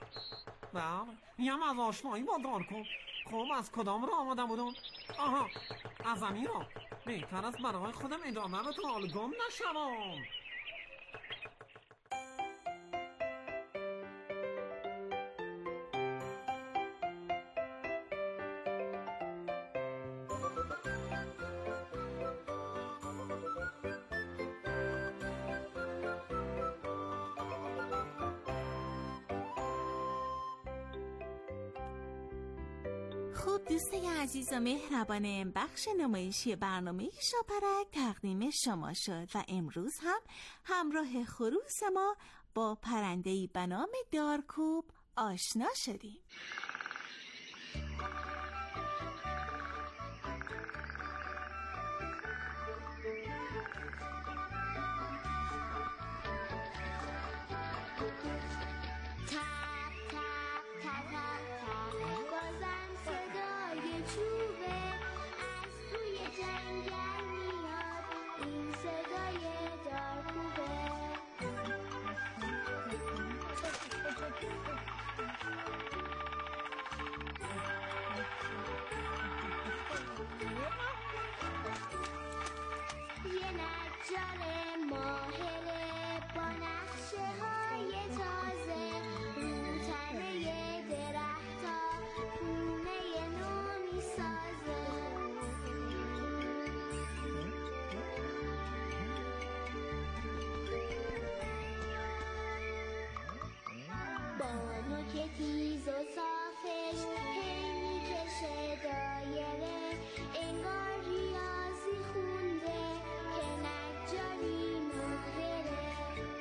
[SPEAKER 13] بله یم از آشنایی با دارکوب. خب از کدام رو آمده بودم؟ آها از امیر رو. بهتر است برای خودم ادامه رو تا حال گم نشوم.
[SPEAKER 12] خب دوستای عزیز و مهربانم، بخش نمایشی برنامه شاپرک تقدیم شما شد و امروز هم همراه خروس ما با پرنده‌ای به نام دارکوب آشنا شدیم.
[SPEAKER 16] صدای نجار ماهره با نقشه های تازه رو تنه درختا خونه نو میسازه. بانو که تیز و صافش هی میکشه دایره انگار ریاضی خونده که نجاری ماهره.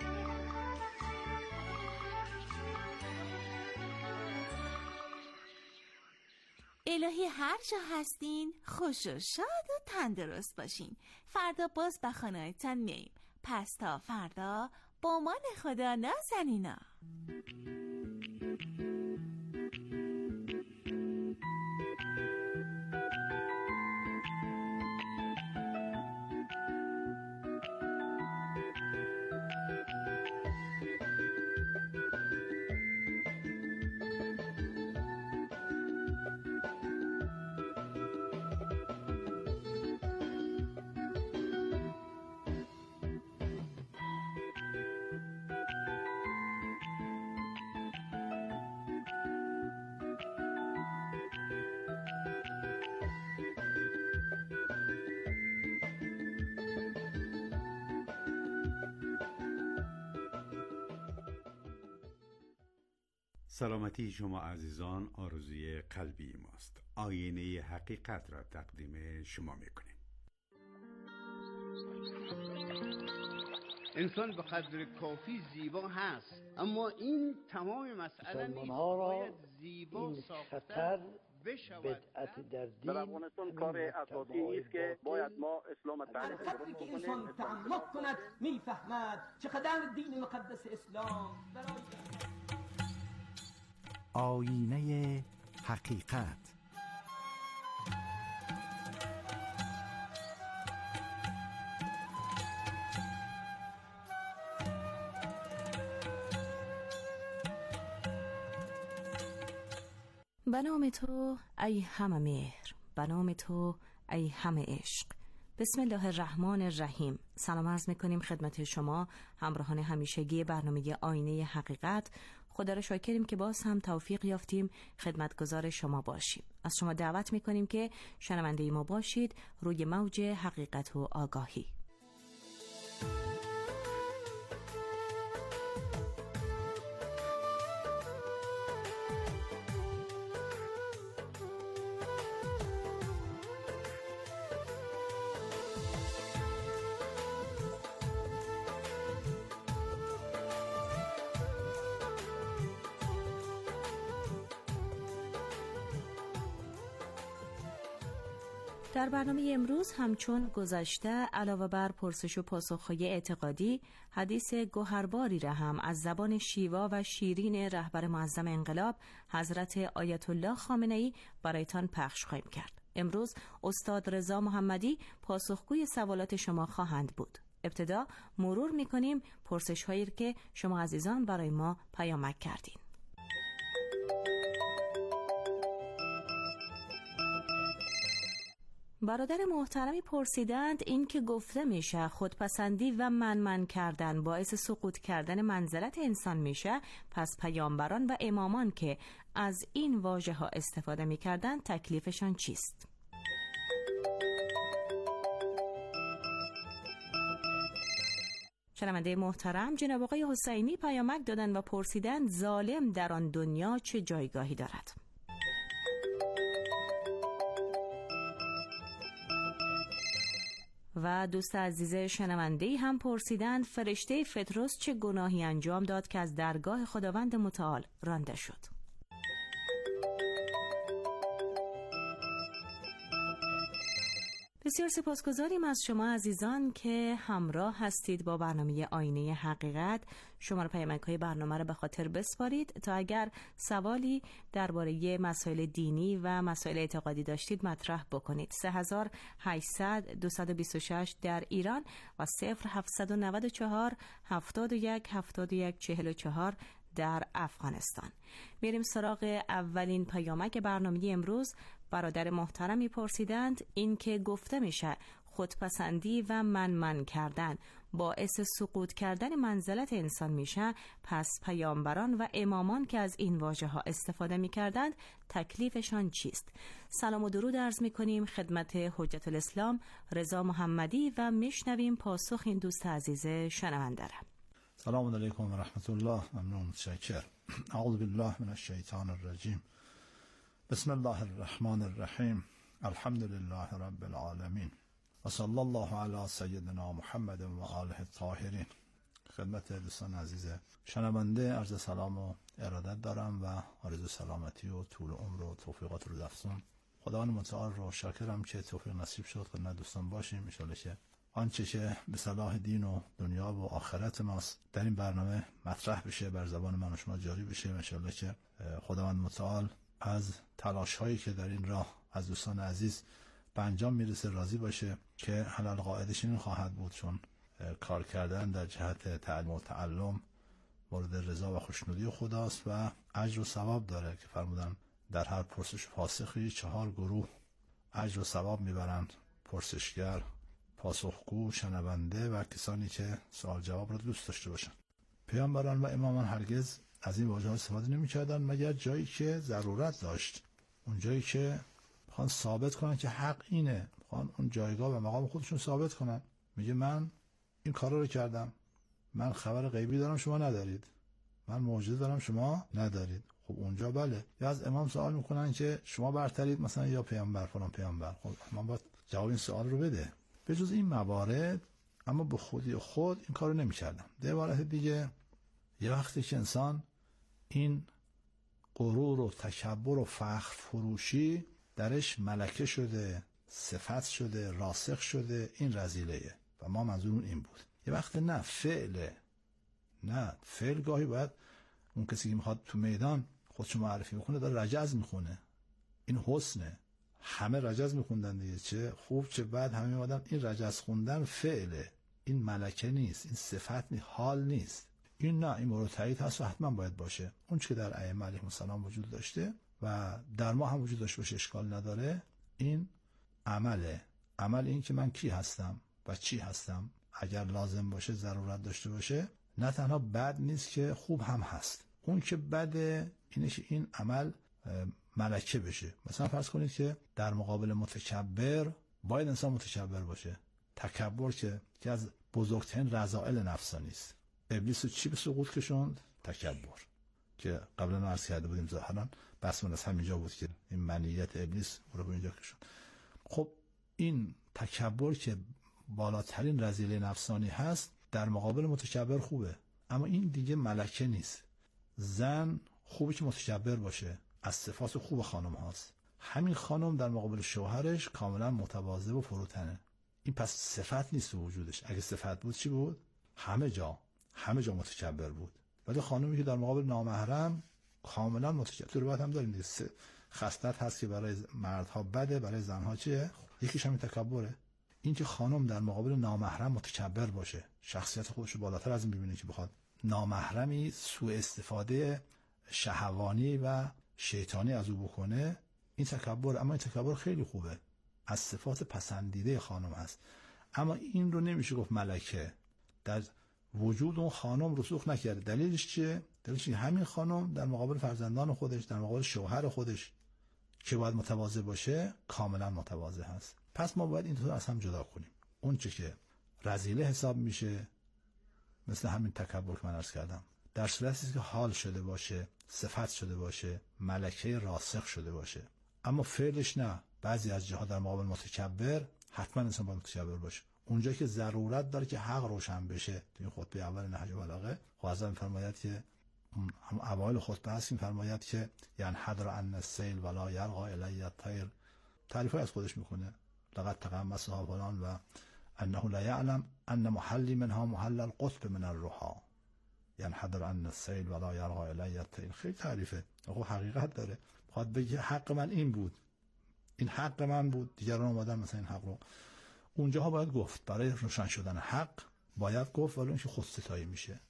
[SPEAKER 12] الهی هر جا هستین خوش و شاد و تندرست باشین. فردا باز به خانه‌تان میاییم. پس تا فردا با مان خدا نازنینا.
[SPEAKER 5] سلامتی شما عزیزان آرزوی قلبی ماست. آینه حقیقت را تقدیم شما میکنیم.
[SPEAKER 17] انسان به قدر کافی زیبا هست، اما این تمام مسئله نیست. باید زیبا ساختن بشود.
[SPEAKER 18] بدعت در دین در افغانستان کار اساسی است که باید ما اسلام تعریف کنیم.
[SPEAKER 19] که انسان تعمق کند میفهمد چقدر دین مقدس اسلام برای
[SPEAKER 2] آینه حقیقت.
[SPEAKER 8] به نام تو ای همه مهر، به نام تو ای همه عشق. بسم الله الرحمن الرحیم. سلام عرض میکنیم خدمت شما همراهان همیشگی برنامه آینه حقیقت. خدا را شاکریم که باز هم توفیق یافتیم خدمتگزار شما باشیم. از شما دعوت میکنیم که شنونده ما باشید روی موج حقیقت و آگاهی. در برنامه امروز همچون گذشته علاوه بر پرسش و پاسخ‌های اعتقادی، حدیث گوهرباری را هم از زبان شیوا و شیرین رهبر معظم انقلاب حضرت آیت الله خامنه‌ای برایتان پخش خواهیم کرد. امروز استاد رضا محمدی پاسخگوی سوالات شما خواهند بود. ابتدا مرور می‌کنیم پرسش‌هایی که شما عزیزان برای ما پیامک کردین. برادر محترمی پرسیدند این که گفته میشه خودپسندی و من من کردن باعث سقوط کردن منزلت انسان میشه، پس پیامبران و امامان که از این واژه ها استفاده میکردن تکلیفشان چیست؟ شنونده محترم جناب آقای حسینی پیامک دادن و پرسیدند ظالم در آن دنیا چه جایگاهی دارد؟ و دوست عزیز شنونده‌ای هم پرسیدند فرشته فتروس چه گناهی انجام داد که از درگاه خداوند متعال رانده شد؟ بسیار سپاسگزاریم از شما عزیزان که همراه هستید با برنامه آینه حقیقت. شما پیامک‌های برنامه را به خاطر بسپارید تا اگر سوالی درباره مسائل دینی و مسائل اعتقادی داشتید مطرح بکنید. سه هزار و هشتصد دویست و بیست و شش در ایران و صفر هفتصد و نود و چهار هفتاد و یک هفتاد و یک چهل و چهار در افغانستان. میریم سراغ اولین پیامک برنامه امروز. برادر محترمی پرسیدند این که گفته میشه خودپسندی و من من کردن باعث سقوط کردن منزلت انسان میشه، پس پیامبران و امامان که از این واژه ها استفاده میکردند تکلیفشان چیست؟ سلام و درود عرض میکنیم خدمت حجت الاسلام رضا محمدی و میشنویم پاسخ این دوست عزیز شنونده را.
[SPEAKER 20] سلام علیکم و رحمت الله. ممنون، متشکر. اعوذ بالله من الشیطان الرجیم. بسم الله الرحمن الرحیم. الحمد لله رب العالمین و صلی الله علی سیدنا محمد و آله الطاهرین. خدمت دوستان عزیز شنونده عرض سلام و ارادت دارم و آرزو سلامتی و طول عمر و توفیقات رو افزون. خداوند متعال رو شاکرم که توفیق نصیب شد خدمت دوستان باشیم. ان شاءالله که آنچه که به صلاح دین و دنیا و آخرت ماست در این برنامه مطرح بشه، بر زبان من و شما جاری بشه. ان شاءالله که خداوند متعال از تلاش هایی که در این راه از دوستان عزیز به انجام میرسه راضی باشه که حلال قاعدش این خواهد بود، چون کار کردن در جهت تعلم و تعلم مورد رضا و خوشنودی خداست و اجر و ثواب داره که فرمودن در هر پرسش فاسخی چهار گروه اجر و ثواب میبرند: پرسشگر، پاسخگو، شنونده و کسانی که سوال جواب را دوست داشته باشند. پیامبران و امامان هرگز از این واژه‌ها استفاده نمی‌کردند مگر جایی که ضرورت داشت، اون جایی که میخوان ثابت کنن که حق اینه، میخوان اون جایگاه و مقام خودشون ثابت کنن. میگه من این کارا رو کردم، من خبر غیبی دارم شما ندارید، من معجزه دارم شما ندارید. خب اونجا بله، یا از امام سوال میکنن که شما برترید مثلا یا پیامبر فلان پیامبر. خب من باید جواب این سوال رو بده. به جز این موارد اما به خودی خود این کارو نمی‌کردم. به عبارت دیگه یه وقتی که انسان این غرور و تکبر و فخر فروشی درش ملکه شده، صفت شده، راسخ شده، این رذیله و ما منظورمون این بود. یه وقت نه فعله، نه فعل گاهی باید اون کسی که میخواد تو میدان خودشو معرفی بکنه داره رجز میخونه، این حسنه. همه رجز میخوندن دیگه، چه خوب چه بد همه میادن. این رجز خوندن فعله، این ملکه نیست، این صفت نیست، حال نیست. این نه، این مورد تایید هست و حتما باید باشه. اون چیزی که در ائمه علیهم السلام وجود داشته و در ما هم وجود داشته باشه اشکال نداره. این عمله. عمل این که من کی هستم و چی هستم. اگر لازم باشه، ضرورت داشته باشه، نه تنها بد نیست که خوب هم هست. اون که بده اینش این عمل ملکه بشه. مثلا فرض کنید که در مقابل متکبر باید انسان متکبر باشه. تکبر که که از بزرگترین رذائل نفسانی است. ابلیس چی به سقوط کشوند؟ تکبر، که قبلا عرض کرده بودیم ظاهرا بس من از همینجا بود که این منیت ابلیس رو به اینجا کشوند. خب این تکبر که بالاترین رذیله نفسانی هست در مقابل متکبر خوبه، اما این دیگه ملکه نیست. زن خوبه که متکبر باشه، از صفات خوب خانم هاست. همین خانم در مقابل شوهرش کاملا متواضع و فروتنه. این پس صفت نیست وجودش. اگه صفت بود چی بود؟ همه جا همه جا متکبر بود. ولی خانمی که در مقابل نامحرم کاملا متکبر. تو روایت هم داریم دیگه خصلت هست که برای مردها بده، برای زنها چیه؟ یکیش همین تکبره. این که خانم در مقابل نامحرم متکبر باشه، شخصیت خودش رو بالاتر از این ببینه که بخواد نامحرمی سوء استفاده شهوانی و شیطانی از او بکنه، این تکبر. اما این تکبر خیلی خوبه، از صفات پسندیده خانم هست. اما این رو نمیشه گفت ملکه در وجود اون خانم رسوخ نکرده. دلیلش چیه؟ دلیلش چیه؟ همین خانم در مقابل فرزندان خودش، در مقابل شوهر خودش که باید متواضع باشه، کاملا متواضع هست. پس ما باید این دو تا از هم جدا کنیم. اون چه که رذیله حساب میشه مثل همین تکبر که من عرض کردم، در صورتی که حال شده باشه، صفت شده باشه، ملکه راسخ شده باشه. اما فعلش نه. بعضی از جاها در مقابل متکبر حتما انسان باید متکبر باشه. اونجا که ضرورت داره که حق روشن بشه. تو این خطبه اول نهج البلاغه خواهد می‌فرماید که هم اوایل خطبه هست می‌فرماید که یعنی حضر عن السیل ولا یرقى الی الطیر. تعریفی از خودش میکنه. لقد تقمصها فلان و انه لا يعلم ان محلی منها محل القطب من الرحى. یعنی حضر عن السیل ولا یرقى الی الطیر. خیلی تعریفه. آقا حقیقت داره. خواهد بگه حق من این بود، این حق من بود، دیگران اومدن مثلا این حق رو. اونجاها باید گفت، برای روشن شدن حق باید گفت، ولی اینکه خود ستایی میشه.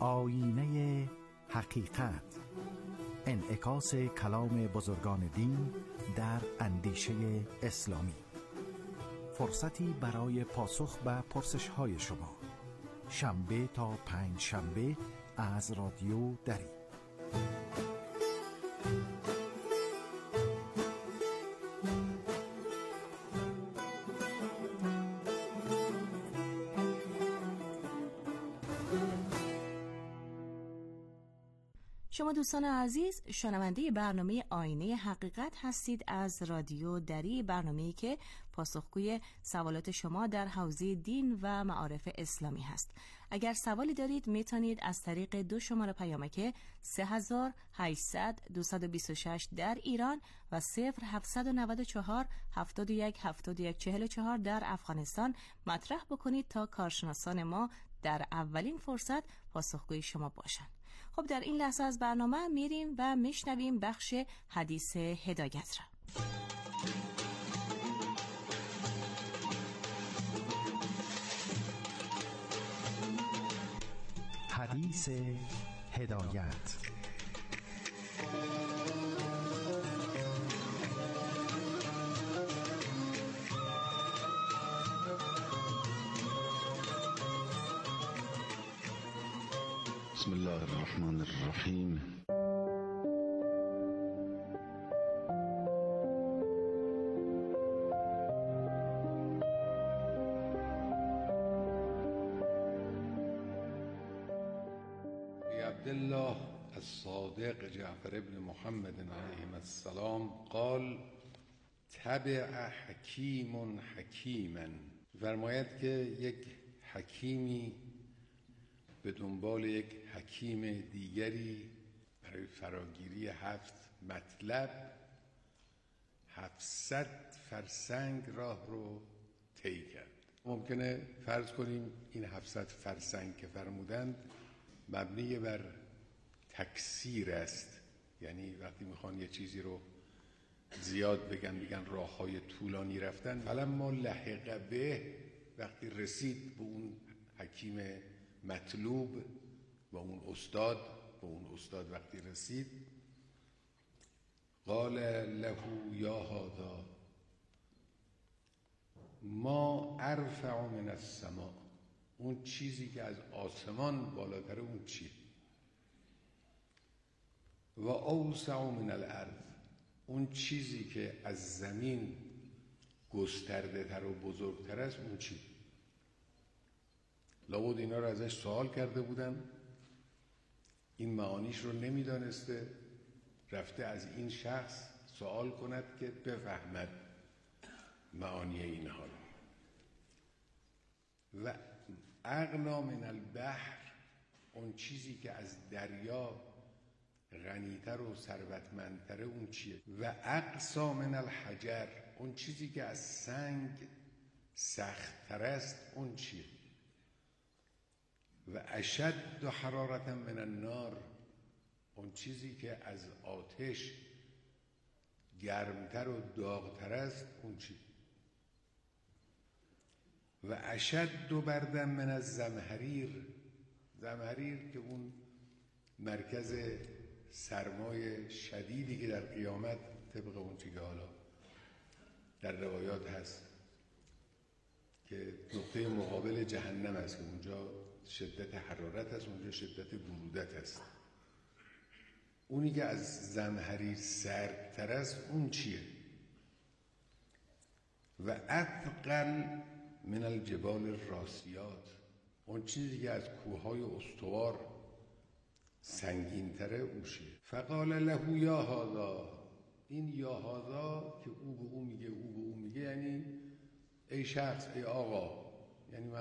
[SPEAKER 21] آینه حقیقت، انعکاس کلام بزرگان دین در اندیشه اسلامی. فرصتی برای پاسخ به پرسش‌های شما، شنبه تا پنج شنبه از رادیو دری.
[SPEAKER 12] شما دوستان عزیز شنونده برنامه آینه حقیقت هستید از رادیو دری، برنامه‌ای که پاسخگوی سوالات شما در حوزه دین و معارف اسلامی هست. اگر سوالی دارید میتونید از طریق دو شماره پیامک سه هزار و هشتصد دویست و بیست و شش در ایران و صفر هفتصد و نود و چهار هفتاد و یک هفتاد و یک چهل و چهار در افغانستان مطرح بکنید تا کارشناسان ما در اولین فرصت پاسخگوی شما باشند. خب در این لحظه از برنامه میریم و میشنویم بخش حدیث هدایت را.
[SPEAKER 21] حدیث هدایت.
[SPEAKER 3] بسم الله الرحمن الرحیم.
[SPEAKER 22] عبدالله الصادق جعفر ابن محمد علیه السلام قال تبع حکیم حکیما. فرماید که یک حکیمی به دنبال یک حکیم دیگری برای فراگیری هفت مطلب هفتصد فرسنگ راه رو طی کرد. ممکنه فرض کنیم این هفتصد فرسنگ که فرمودند مبنی بر تکثیر است، یعنی وقتی میخوان یه چیزی رو زیاد بگن بگن راههای طولانی رفتن. فلما لحق به، وقتی رسید به اون حکیم مطلوب و اون استاد، به اون استاد وقتی رسید، قال له یا هذا ما ارفع من السماء. اون چیزی که از آسمان بالاتر اون چیه؟ و اوسع من الارض. اون چیزی که از زمین گسترده تر و بزرگتر است اون چیه؟ لابد اینا رو ازش سوال کرده بودن، این معانیش رو نمیدانسته، رفته از این شخص سوال کند که بفهمد معانی اینها رو. و اغنا من البحر، اون چیزی که از دریا غنیتر و ثروتمندتر اون چیه؟ و اقصا من الحجر، اون چیزی که از سنگ سخت‌تر است اون چیه؟ و اشد حرارة من النار، اون چیزی که از آتش گرمتر و داغتر است اون چیه؟ و اشد بردا من الزمهریر، زمهریر که اون مرکز سرمای شدیدی که در قیامت طبق اون چیزی که حالا در روایات هست که نقطه مقابل جهنم است، که اونجا شدت حرارت است، اونجا شدت برودت است. اونی که از زمهریر سردتر است اون چیه؟ و اثقل من الجبال الراسیات، اون چیزی که از کوههای استوار سنگین‌تره اون چیه؟ فقال له یا هذا، این یا هذا که او به او میگه او به او میگه یعنی ای شخص، ای آقا،